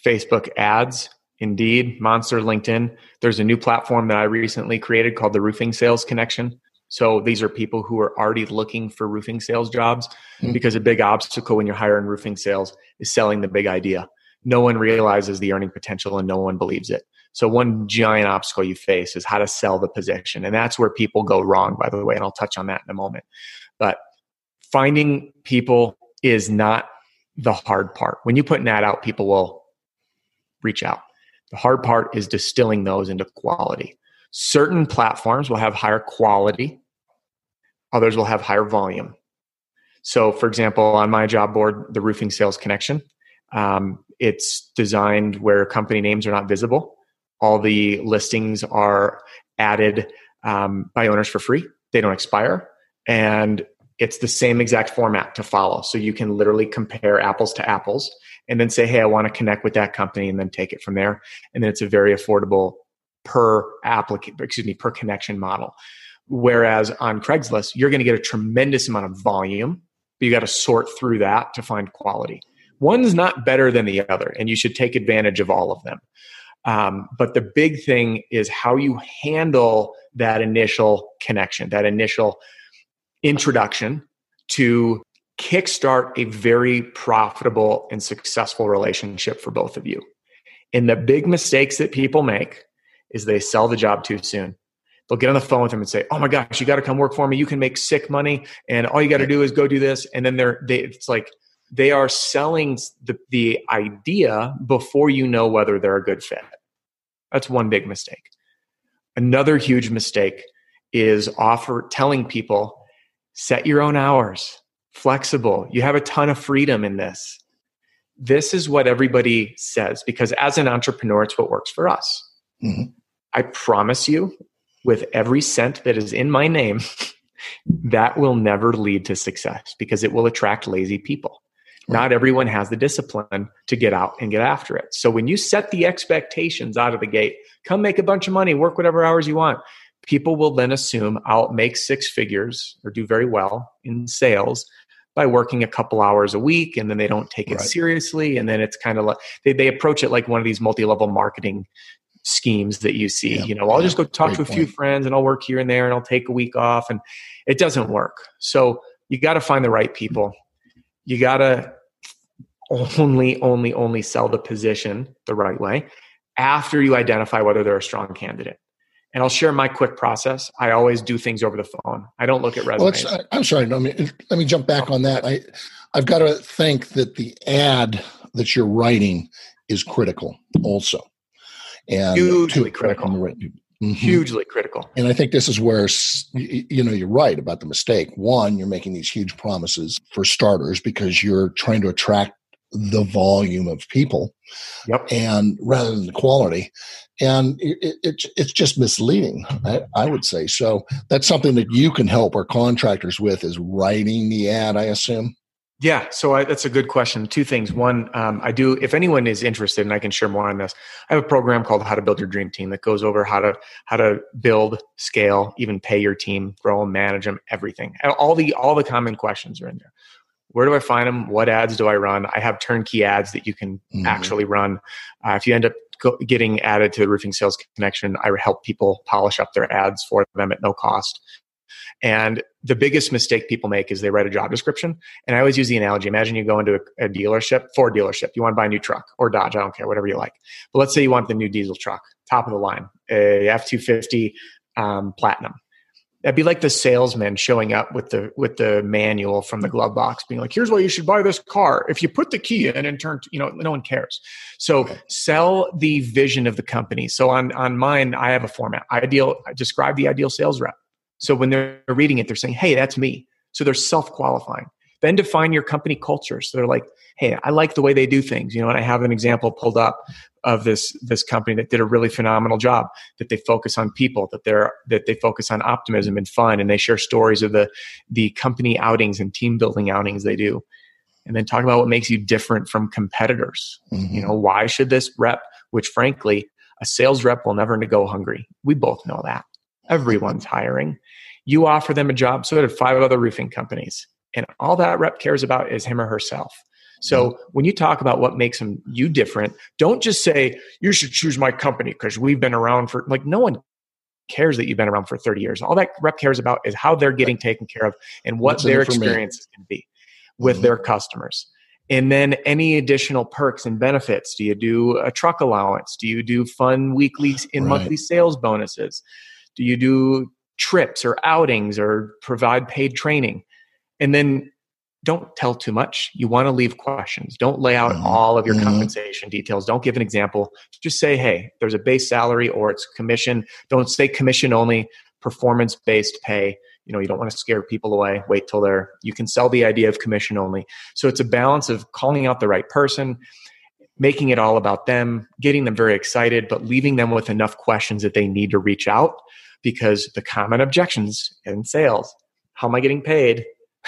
ads, Indeed, Monster, LinkedIn. There's a new platform that I recently created called the Roofing Sales Connection. So these are people who are already looking for roofing sales jobs, because a big obstacle when you're hiring roofing sales is selling the big idea. No one realizes the earning potential and no one believes it. So one giant obstacle you face is how to sell the position. And that's where people go wrong, by the way, and I'll touch on that in a moment. But finding people is not the hard part. When you put an ad out, people will reach out. The hard part is distilling those into quality. Certain platforms will have higher quality. Others will have higher volume. So, for example, on my job board, the Roofing Sales Connection, it's designed where company names are not visible. All the listings are added by owners for free. They don't expire. And it's the same exact format to follow. So you can literally compare apples to apples and then say, hey, I want to connect with that company, and then take it from there. And then it's a very affordable per connection model. Whereas on Craigslist, you're going to get a tremendous amount of volume, but you got to sort through that to find quality. One's not better than the other, and you should take advantage of all of them. But the big thing is how you handle that initial connection, that initial introduction to kickstart a very profitable and successful relationship for both of you. And the big mistakes that people make is they sell the job too soon. They'll get on the phone with them and say, oh my gosh, you got to come work for me. You can make sick money. And all you got to do is go do this. And then it's like they are selling the idea before you know whether they're a good fit. That's one big mistake. Another huge mistake is telling people, set your own hours, flexible. You have a ton of freedom in this. This is what everybody says, because as an entrepreneur, it's what works for us. Mm-hmm. I promise you, with every cent that is in my name, that will never lead to success, because it will attract lazy people. Right. Not everyone has the discipline to get out and get after it. So when you set the expectations out of the gate, come make a bunch of money, work whatever hours you want, people will then assume I'll make six figures or do very well in sales by working a couple hours a week, and then they don't take it seriously. And then it's kind of like they approach it like one of these multi-level marketing schemes that you see. I'll just go talk to a few friends and I'll work here and there and I'll take a week off, and it doesn't work. So you got to find the right people. You got to only sell the position the right way after you identify whether they're a strong candidate. And I'll share my quick process. I always do things over the phone. I don't look at resumes. I'm sorry. Let me jump back on that. I've got to think that the ad that you're writing is critical also. And hugely critical. Mm-hmm. Hugely critical. And I think this is where, you're right about the mistake. One, you're making these huge promises for starters because you're trying to attract the volume of people, and rather than the quality. And it's just misleading, I would say. So that's something that you can help our contractors with, is writing the ad, I assume. Yeah. So that's a good question. Two things. One, I do, if anyone is interested, and I can share more on this, I have a program called How to Build Your Dream Team that goes over how to build, scale, even pay your team, grow them, manage them, everything. All the common questions are in there. Where do I find them? What ads do I run? I have turnkey ads that you can actually run. If you end up getting added to the Roofing Sales Connection, I help people polish up their ads for them at no cost. And the biggest mistake people make is they write a job description. And I always use the analogy. Imagine you go into a dealership, Ford dealership. You want to buy a new truck, or Dodge, I don't care, whatever you like. But let's say you want the new diesel truck, top of the line, a F-250 Platinum. That'd be like the salesman showing up with the manual from the glove box, being like, here's why you should buy this car. If you put the key in and turn, no one cares. So sell the vision of the company. So on mine, I have a format. I describe the ideal sales rep. So when they're reading it, they're saying, hey, that's me. So they're self-qualifying. Then define your company culture. So they're like, hey, I like the way they do things. And I have an example pulled up of this company that did a really phenomenal job, that they focus on people, that they focus on optimism and fun, and they share stories of the company outings and team building outings they do. And then talk about what makes you different from competitors. Mm-hmm. Why should this rep, which frankly, a sales rep will never go hungry. We both know that. Everyone's hiring. You offer them a job, so did 5 other roofing companies. And all that rep cares about is him or herself. So when you talk about what makes you different, don't just say, you should choose my company because we've been around for, no one cares that you've been around for 30 years. All that rep cares about is how they're getting taken care of and what their experiences can be with their customers. And then any additional perks and benefits. Do you do a truck allowance? Do you do fun weekly and monthly sales bonuses? Do you do trips or outings or provide paid training? And then don't tell too much. You want to leave questions. Don't lay out all of your compensation details. Don't give an example. Just say, hey, there's a base salary or it's commission. Don't say commission only, performance-based pay. You don't want to scare people away. Wait till you can sell the idea of commission only. So it's a balance of calling out the right person, making it all about them, getting them very excited, but leaving them with enough questions that they need to reach out, because the common objections in sales, how am I getting paid?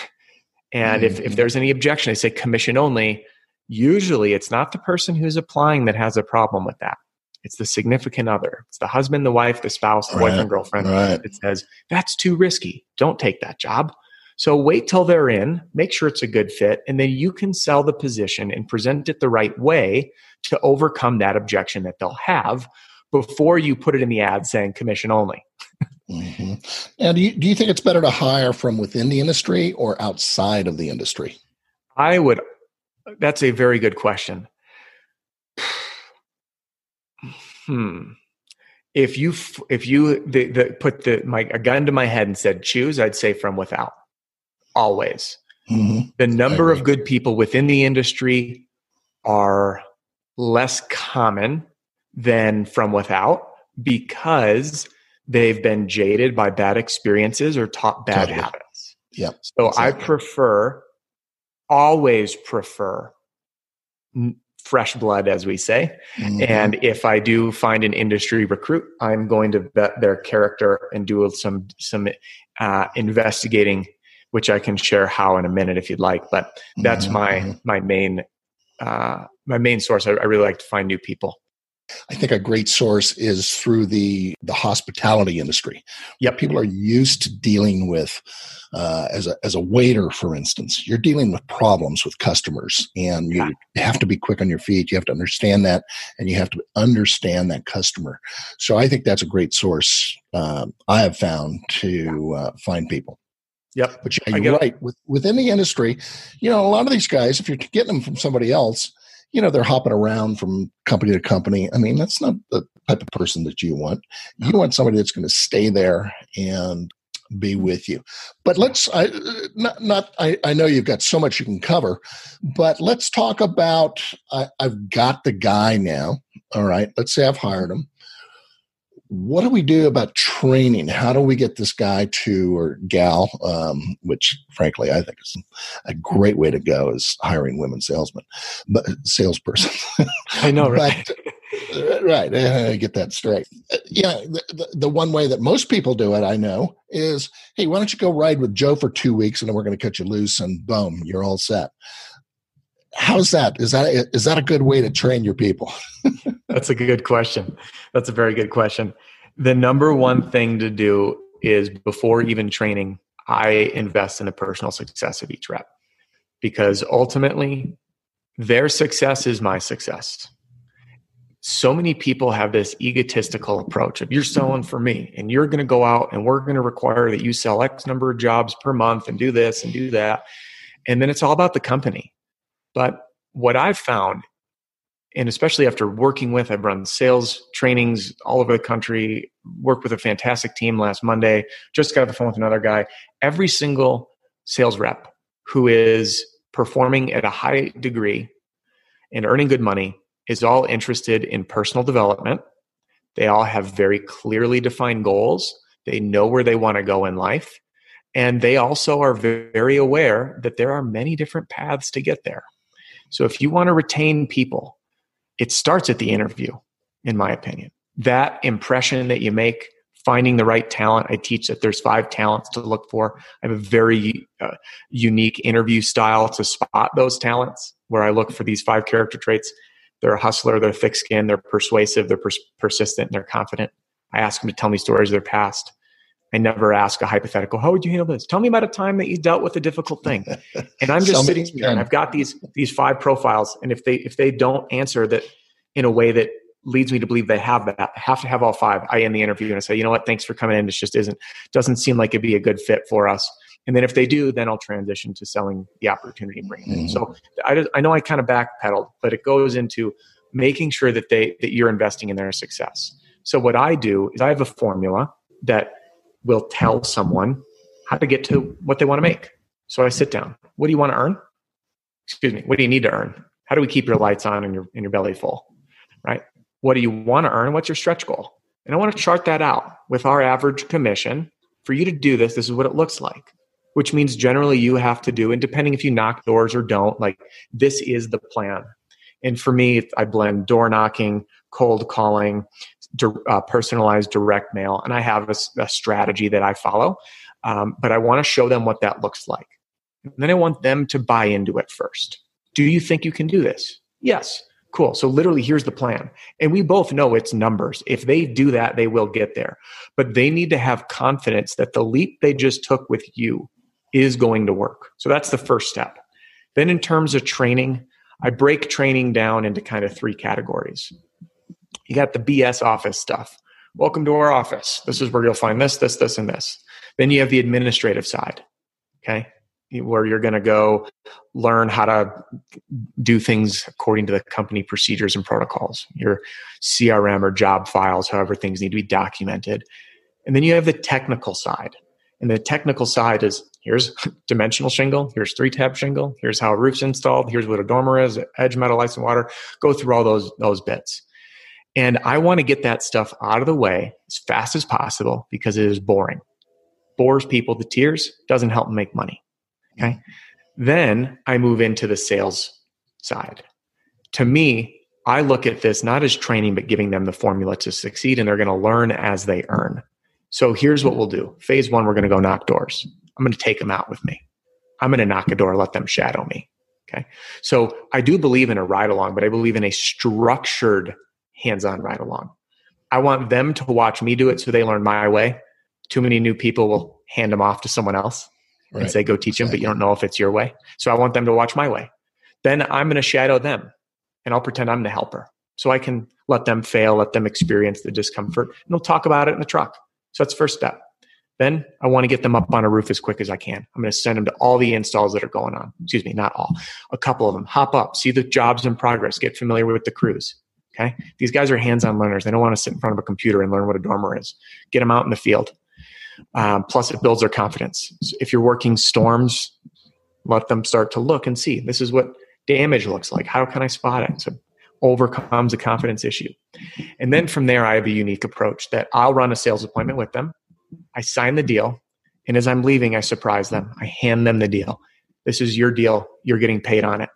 And if there's any objection, they say commission only. Usually it's not the person who's applying that has a problem with that. It's the significant other. It's the husband, the wife, the spouse, the boyfriend, girlfriend that says, that's too risky. Don't take that job. So wait till they're in, make sure it's a good fit, and then you can sell the position and present it the right way to overcome that objection that they'll have before you put it in the ad saying commission only. Now, do you think it's better to hire from within the industry or outside of the industry? That's a very good question. If you put a gun to my head and said choose, I'd say from without. Always. The number of good people within the industry are less common than from without, because they've been jaded by bad experiences or taught bad habits. Yeah. So exactly. I always prefer fresh blood, as we say. And if I do find an industry recruit, I'm going to vet their character and do some investigating, which I can share how in a minute if you'd like. But that's my main source. I really like to find new people. I think a great source is through the hospitality industry. Yep. People are used to dealing with, as a waiter, for instance, you're dealing with problems with customers, and you have to be quick on your feet. You have to understand that, and you have to understand that customer. So I think that's a great source I have found to find people. Yep. But you're right. Within the industry, a lot of these guys, if you're getting them from somebody else, they're hopping around from company to company. I mean, that's not the type of person that you want. You want somebody that's going to stay there and be with you. But I know you've got so much you can cover, but let's talk about, I've got the guy now. All right. Let's say I've hired him. What do we do about training? How do we get this guy or gal, which frankly I think is a great way to go, is hiring women salesmen, but salesperson. I know, right? Right. Get that straight. The one way that most people do it, I know, is, hey, why don't you go ride with Joe for 2 weeks, and then we're going to cut you loose, and boom, you're all set. How's that? Is that a good way to train your people? That's a good question. That's a very good question. The number one thing to do is, before even training, I invest in the personal success of each rep, because ultimately their success is my success. so many people have this egotistical approach of you're selling for me and you're going to go out and we're going to require that you sell X number of jobs per month and do this and do that. And then it's all about the company. But what I've found, and especially after working with, I've run sales trainings all over the country, worked with a fantastic team last Monday, just got off the phone with another guy. Every single sales rep who is performing at a high degree and earning good money is all interested in personal development. They all have very clearly defined goals. They know where they want to go in life. And they also are very aware that there are many different paths to get there. So if you want to retain people, it starts at the interview, in my opinion. That impression that you make, finding the right talent. I teach that there's 5 talents to look for. I have a very unique interview style to spot those talents, where I look for these 5 character traits. They're a hustler, they're thick-skinned, they're persuasive, they're persistent, and they're confident. I ask them to tell me stories of their past. I never ask a hypothetical, how would you handle this? Tell me about a time that you dealt with a difficult thing. And I'm just sitting here and I've got these 5 profiles. And if they don't answer that in a way that leads me to believe they have that, I have to have all 5. I end the interview and I say, you know what, thanks for coming in. This just doesn't seem like it'd be a good fit for us. And then if they do, then I'll transition to selling the opportunity and bringing it in. So I know I kind of backpedaled, but it goes into making sure that you're investing in their success. So what I do is I have a formula that will tell someone how to get to what they want to make. So I sit down. What do you want to earn? Excuse me. What do you need to earn? How do we keep your lights on and your belly full? Right? What do you want to earn? What's your stretch goal? And I want to chart that out with our average commission. For you to do this is what it looks like, which means generally you have to do, and depending if you knock doors or don't, like this is the plan. And for me, I blend door knocking, cold calling, personalized direct mail, and I have a strategy that I follow. But I want to show them what that looks like. And then I want them to buy into it first. Do you think you can do this? Yes. Cool. So literally, here's the plan. And we both know it's numbers. If they do that, they will get there. But they need to have confidence that the leap they just took with you is going to work. So that's the first step. Then in terms of training, I break training down into kind of 3 categories. You got the BS office stuff. Welcome to our office. This is where you'll find this, this, this, and this. Then you have the administrative side, okay, where you're going to go learn how to do things according to the company procedures and protocols, your CRM or job files, however things need to be documented. And then you have the technical side. And the technical side is, here's dimensional shingle, here's 3-tab shingle, here's how a roof's installed, here's what a dormer is, edge metal, ice and water. Go through all those bits. And I want to get that stuff out of the way as fast as possible because it is boring. Bores people to tears, doesn't help them make money. Okay. Then I move into the sales side. To me, I look at this not as training, but giving them the formula to succeed, and they're going to learn as they earn. So here's what we'll do. Phase 1, we're going to go knock doors. I'm going to take them out with me. I'm going to knock a door, let them shadow me. Okay. So I do believe in a ride along, but I believe in a structured hands-on ride along. I want them to watch me do it so they learn my way. Too many new people will hand them off to someone else and say, go teach them, but you don't know if it's your way. So I want them to watch my way. Then I'm going to shadow them and I'll pretend I'm the helper. So I can let them fail, let them experience the discomfort, and we'll talk about it in the truck. So that's the first step. Then I want to get them up on a roof as quick as I can. I'm going to send them to all the installs that are going on. Excuse me, not all. A couple of them. Hop up, see the jobs in progress, get familiar with the crews. Okay? These guys are hands-on learners. They don't want to sit in front of a computer and learn what a dormer is. Get them out in the field. Plus, it builds their confidence. If you're working storms, let them start to look and see. This is what damage looks like. How can I spot it? So overcomes a confidence issue. And then from there, I have a unique approach that I'll run a sales appointment with them. I sign the deal. And as I'm leaving, I surprise them. I hand them the deal. This is your deal. You're getting paid on it.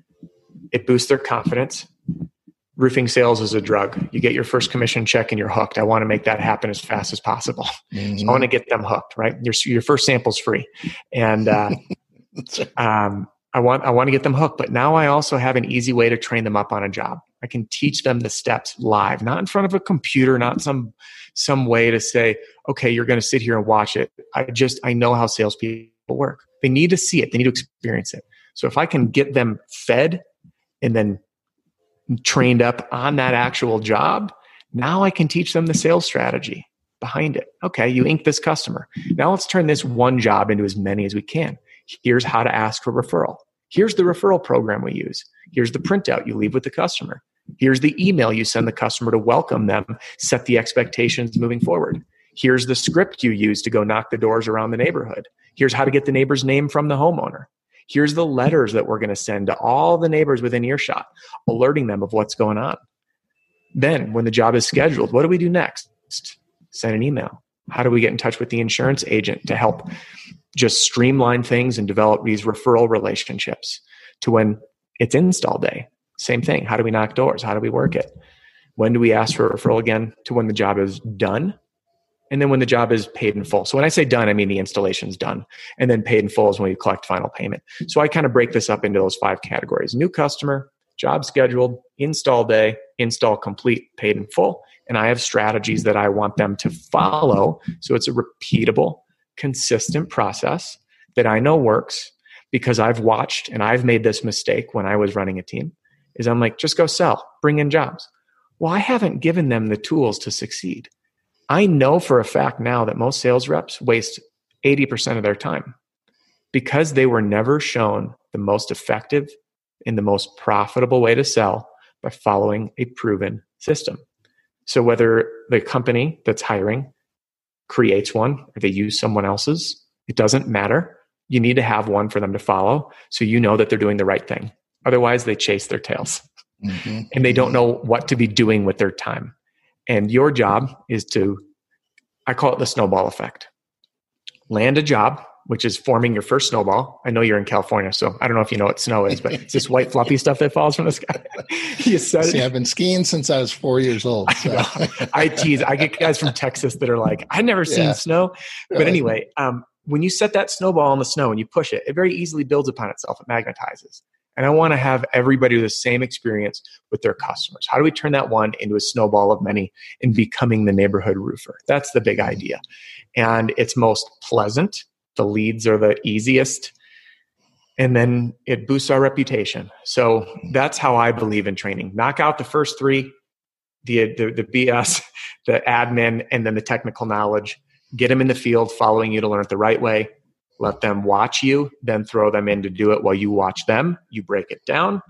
It boosts their confidence. Roofing sales is a drug. You get your first commission check and you're hooked. I want to make that happen as fast as possible. Mm-hmm. So I want to get them hooked, right? Your first sample's free. And I want to get them hooked. But now I also have an easy way to train them up on a job. I can teach them the steps live, not in front of a computer, not some way to say, okay, you're going to sit here and watch it. I know how salespeople work. They need to see it. They need to experience it. So if I can get them fed and then trained up on that actual job, now I can teach them the sales strategy behind it. Okay, you inked this customer. Now let's turn this one job into as many as we can. Here's how to ask for referral. Here's the referral program we use. Here's the printout you leave with the customer. Here's the email you send the customer to welcome them, set the expectations moving forward. Here's the script you use to go knock the doors around the neighborhood. Here's how to get the neighbor's name from the homeowner. Here's the letters that we're going to send to all the neighbors within earshot, alerting them of what's going on. Then, when the job is scheduled, what do we do next? Send an email. How do we get in touch with the insurance agent to help just streamline things and develop these referral relationships to when it's install day? Same thing. How do we knock doors? How do we work it? When do we ask for a referral again? To when the job is done. And then when the job is paid in full. So when I say done, I mean the installation's done. And then paid in full is when you collect final payment. So I kind of break this up into those 5 categories. New customer, job scheduled, install day, install complete, paid in full. And I have strategies that I want them to follow. So it's a repeatable, consistent process that I know works because I've watched and I've made this mistake when I was running a team. Is I'm like, just go sell, bring in jobs. Well, I haven't given them the tools to succeed. I know for a fact now that most sales reps waste 80% of their time because they were never shown the most effective and the most profitable way to sell by following a proven system. So whether the company that's hiring creates one or they use someone else's, it doesn't matter. You need to have one for them to follow so you know that they're doing the right thing. Otherwise, they chase their tails and they don't know what to be doing with their time. And your job is to, I call it the snowball effect. Land a job, which is forming your first snowball. I know you're in California, so I don't know if you know what snow is, but it's this white fluffy stuff that falls from the sky. You said See, I've been skiing since I was 4 years old. So. I tease. I get guys from Texas that are like, I've never seen snow. But anyway, when you set that snowball in the snow and you push it, it very easily builds upon itself. It magnetizes. And I want to have everybody with the same experience with their customers. How do we turn that one into a snowball of many in becoming the neighborhood roofer? That's the big idea. And it's most pleasant. The leads are the easiest. And then it boosts our reputation. So that's how I believe in training. Knock out the first 3, the BS, the admin, and then the technical knowledge. Get them in the field following you to learn it the right way. Let them watch you, then throw them in to do it while you watch them. You break it down,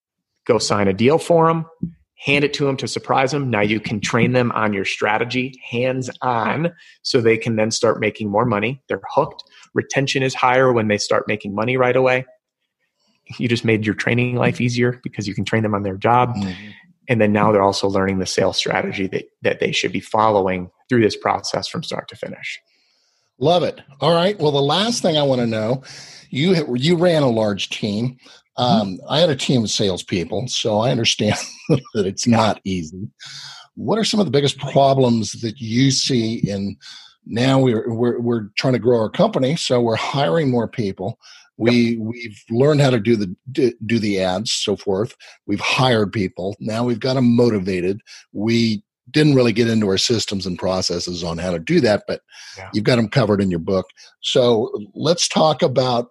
go sign a deal for them, hand it to them to surprise them. Now you can train them on your strategy hands-on so they can then start making more money. They're hooked. Retention is higher when they start making money right away. You just made your training life easier because you can train them on their job. And then now they're also learning the sales strategy that they should be following through this process from start to finish. Love it. All right. Well, the last thing I want to know, you ran a large team. I had a team of salespeople, so I understand that it's not easy. What are some of the biggest problems that you see in now we're trying to grow our company, so we're hiring more people. We've learned how to do the ads, so forth. We've hired people. Now we've got them motivated. We didn't really get into our systems and processes on how to do that, but you've got them covered in your book. So let's talk about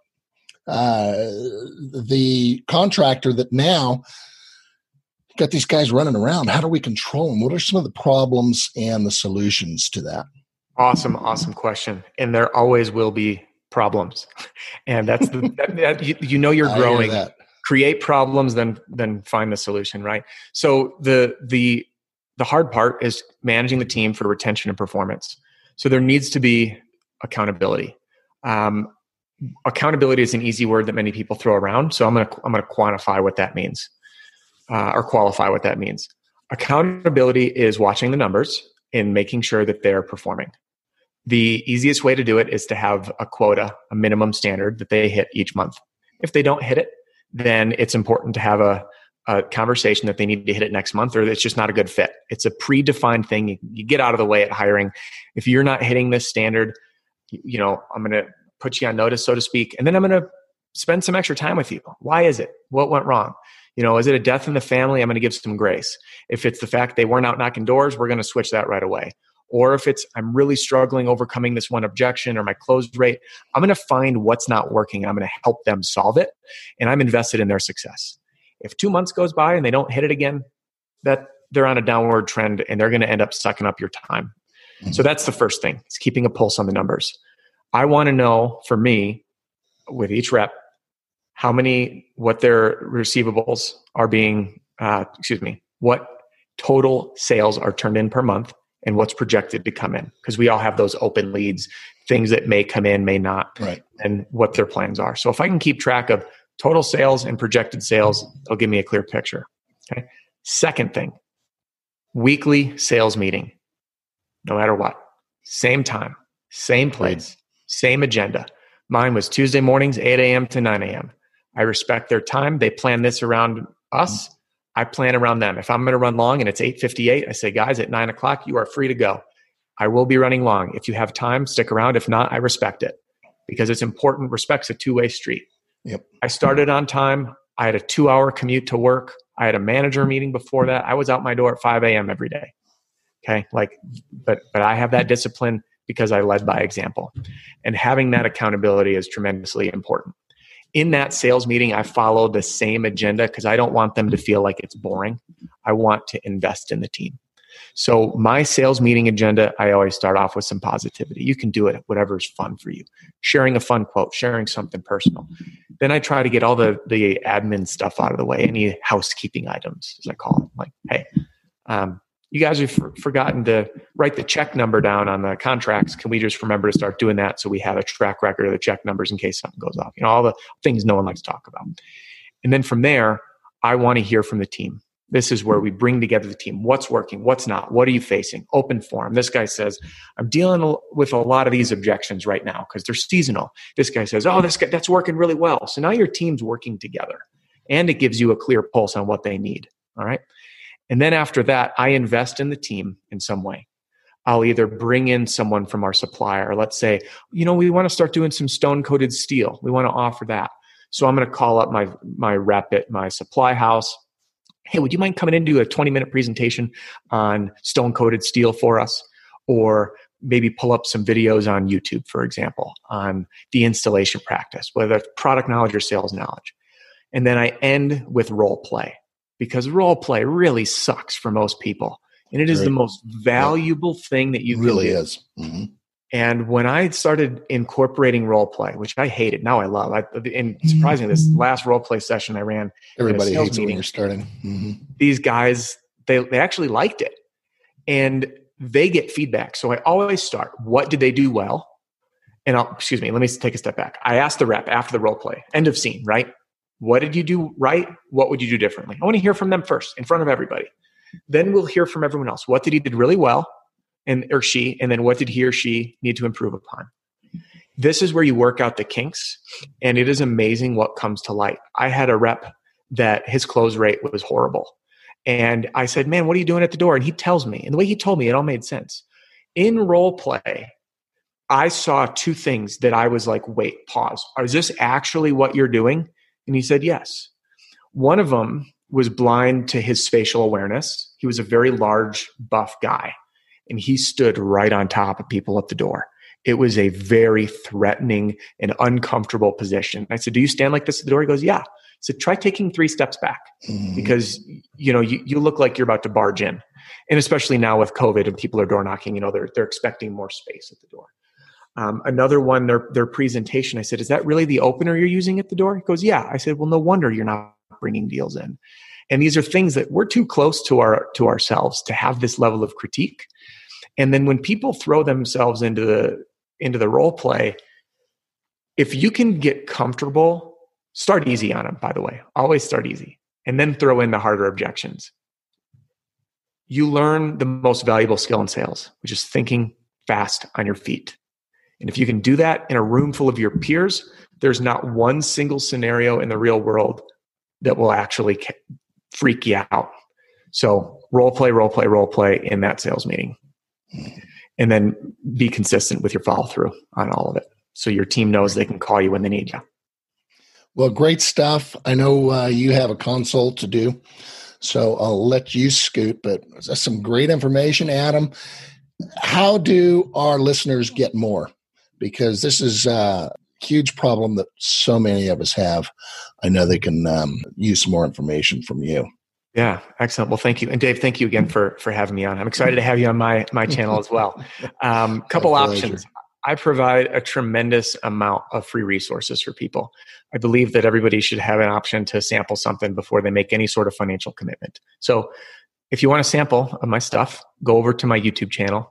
the contractor that now got these guys running around. How do we control them? What are some of the problems and the solutions to that? Awesome question. And there always will be problems. And that's you're growing. Create problems, then find the solution, right? So the hard part is managing the team for retention and performance. So there needs to be accountability. Accountability is an easy word that many people throw around. So I'm going to quantify what that means, or qualify what that means. Accountability is watching the numbers and making sure that they're performing. The easiest way to do it is to have a quota, a minimum standard that they hit each month. If they don't hit it, then it's important to have a conversation that they need to hit it next month, or it's just not a good fit. It's a predefined thing. You get out of the way at hiring. If you're not hitting this standard, I'm going to put you on notice, so to speak, and then I'm going to spend some extra time with you. Why is it? What went wrong? Is it a death in the family? I'm going to give some grace. If it's the fact they weren't out knocking doors, we're going to switch that right away. Or if it's, I'm really struggling overcoming this one objection or my close rate, I'm going to find what's not working and I'm going to help them solve it. And I'm invested in their success. If 2 months goes by and they don't hit it again, that they're on a downward trend and they're going to end up sucking up your time. Mm-hmm. So that's the first thing. It's keeping a pulse on the numbers. I want to know, for me, with each rep, what their receivables are being, what total sales are turned in per month and what's projected to come in. Because we all have those open leads, things that may come in, may not, right, and what their plans are. So if I can keep track of total sales and projected sales, it'll give me a clear picture. Okay. Second thing, weekly sales meeting, no matter what, same time, same place, same agenda. Mine was Tuesday mornings, 8 a.m. to 9 a.m. I respect their time. They plan this around us. I plan around them. If I'm going to run long and it's 8:58, I say, guys, at 9 o'clock, you are free to go. I will be running long. If you have time, stick around. If not, I respect it because it's important. Respect's a two-way street. Yep. I started on time. I had a 2-hour commute to work. I had a manager meeting before that. I was out my door at 5 a.m. every day. Okay. But I have that discipline because I led by example, and having that accountability is tremendously important. In that sales meeting, I followed the same agenda because I don't want them to feel like it's boring. I want to invest in the team. So my sales meeting agenda, I always start off with some positivity. You can do it, whatever is fun for you. Sharing a fun quote, sharing something personal. Then I try to get all the admin stuff out of the way, any housekeeping items, as I call them. Like, hey, you guys have forgotten to write the check number down on the contracts. Can we just remember to start doing that so we have a track record of the check numbers in case something goes off? All the things no one likes to talk about. And then from there, I want to hear from the team. This is where we bring together the team. What's working? What's not? What are you facing? Open forum. This guy says, I'm dealing with a lot of these objections right now because they're seasonal. This guy says, that's working really well. So now your team's working together and it gives you a clear pulse on what they need. All right. And then after that, I invest in the team in some way. I'll either bring in someone from our supplier. Let's say, we want to start doing some stone-coated steel. We want to offer that. So I'm going to call up my rep at my supply house. Hey, would you mind coming in and do a 20-minute presentation on stone-coated steel for us? Or maybe pull up some videos on YouTube, for example, on the installation practice, whether it's product knowledge or sales knowledge. And then I end with role play. Because role play really sucks for most people. And it is the most valuable thing that you can really do. Is. Mm-hmm. And when I started incorporating role play, which I hated, now I love. And surprisingly, this last role play session I ran, everybody hates it when you're starting. Mm-hmm. These guys, they actually liked it. And they get feedback. So I always start, what did they do well? And let me take a step back. I asked the rep after the role play, end of scene, right? What did you do right? What would you do differently? I want to hear from them first in front of everybody. Then we'll hear from everyone else. What did he did really well or she, and then what did he or she need to improve upon? This is where you work out the kinks, and it is amazing what comes to light. I had a rep that his close rate was horrible. And I said, man, what are you doing at the door? And he tells me, and the way he told me, it all made sense. In role play, I saw two things that I was like, wait, pause. Is this actually what you're doing? And he said, yes. One of them was blind to his spatial awareness. He was a very large, buff guy, and he stood right on top of people at the door. It was a very threatening and uncomfortable position. I said, do you stand like this at the door? He goes, yeah. I said, try taking 3 steps back because, you look like you're about to barge in. And especially now with COVID and people are door knocking, they're expecting more space at the door. Another one, their presentation, I said, is that really the opener you're using at the door? He goes, yeah. I said, well, no wonder you're not bringing deals in. And these are things that we're too close to ourselves to have this level of critique. And then when people throw themselves into the role play, if you can get comfortable, start easy on them, by the way. Always start easy. And then throw in the harder objections. You learn the most valuable skill in sales, which is thinking fast on your feet. And if you can do that in a room full of your peers, there's not one single scenario in the real world that will actually freak you out. So role play in that sales meeting. And then be consistent with your follow through on all of it. So your team knows they can call you when they need you. Well, great stuff. I know you have a consult to do, so I'll let you scoot, but that's some great information, Adam. How do our listeners get more? Because this is huge problem that so many of us have. I know they can use some more information from you. Yeah, excellent. Well, thank you. And Dave, thank you again for having me on. I'm excited to have you on my channel as well. Couple options. I provide a tremendous amount of free resources for people. I believe that everybody should have an option to sample something before they make any sort of financial commitment. So if you want a sample of my stuff, go over to my YouTube channel,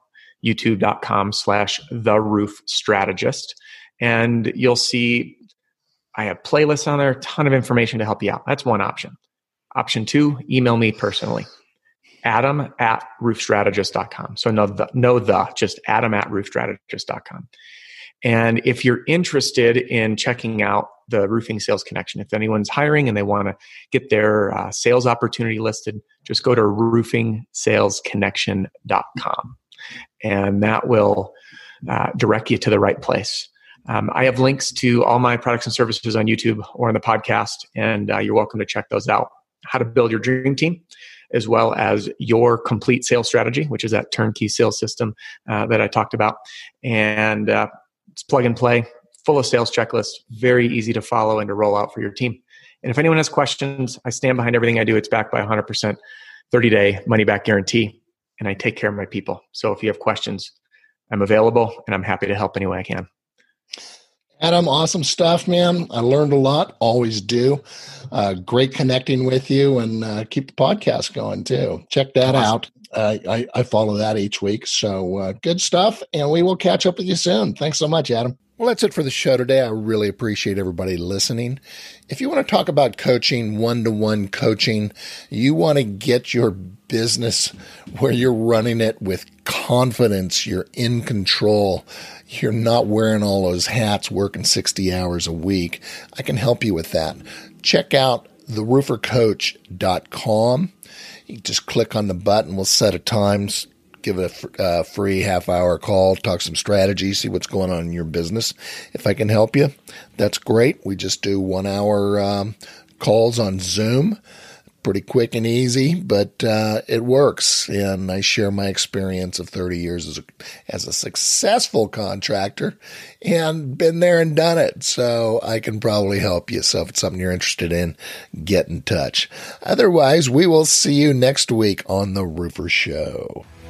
youtube.com/theroofstrategist. And you'll see I have playlists on there, a ton of information to help you out. That's one option. Option 2, email me personally, adam@roofstrategist.com. So just adam@roofstrategist.com. And if you're interested in checking out the Roofing Sales Connection, if anyone's hiring and they want to get their sales opportunity listed, just go to roofingsalesconnection.com. And that will direct you to the right place. I have links to all my products and services on YouTube or on the podcast, and you're welcome to check those out. How to build your dream team, as well as your complete sales strategy, which is that turnkey sales system that I talked about. And it's plug and play, full of sales checklists, very easy to follow and to roll out for your team. And if anyone has questions, I stand behind everything I do. It's backed by 100% 30-day money-back guarantee, and I take care of my people. So if you have questions, I'm available, and I'm happy to help any way I can. Adam, awesome stuff, man. I learned a lot, always do. Great connecting with you, and keep the podcast going too. Check that out. I follow that each week. So good stuff, and we will catch up with you soon. Thanks so much, Adam. Well, that's it for the show today. I really appreciate everybody listening. If you want to talk about coaching, one-to-one coaching, you want to get your business where you're running it with confidence, you're in control, you're not wearing all those hats, working 60 hours a week, I can help you with that. Check out theroofercoach.com. You just click on the button. We'll set a time, give it a free half-hour call, talk some strategy, see what's going on in your business. If I can help you, that's great. We just do 1-hour calls on Zoom. Pretty quick and easy, but it works. And I share my experience of 30 years as a successful contractor and been there and done it. So I can probably help you. So if it's something you're interested in, get in touch. Otherwise, we will see you next week on The Roofer Show.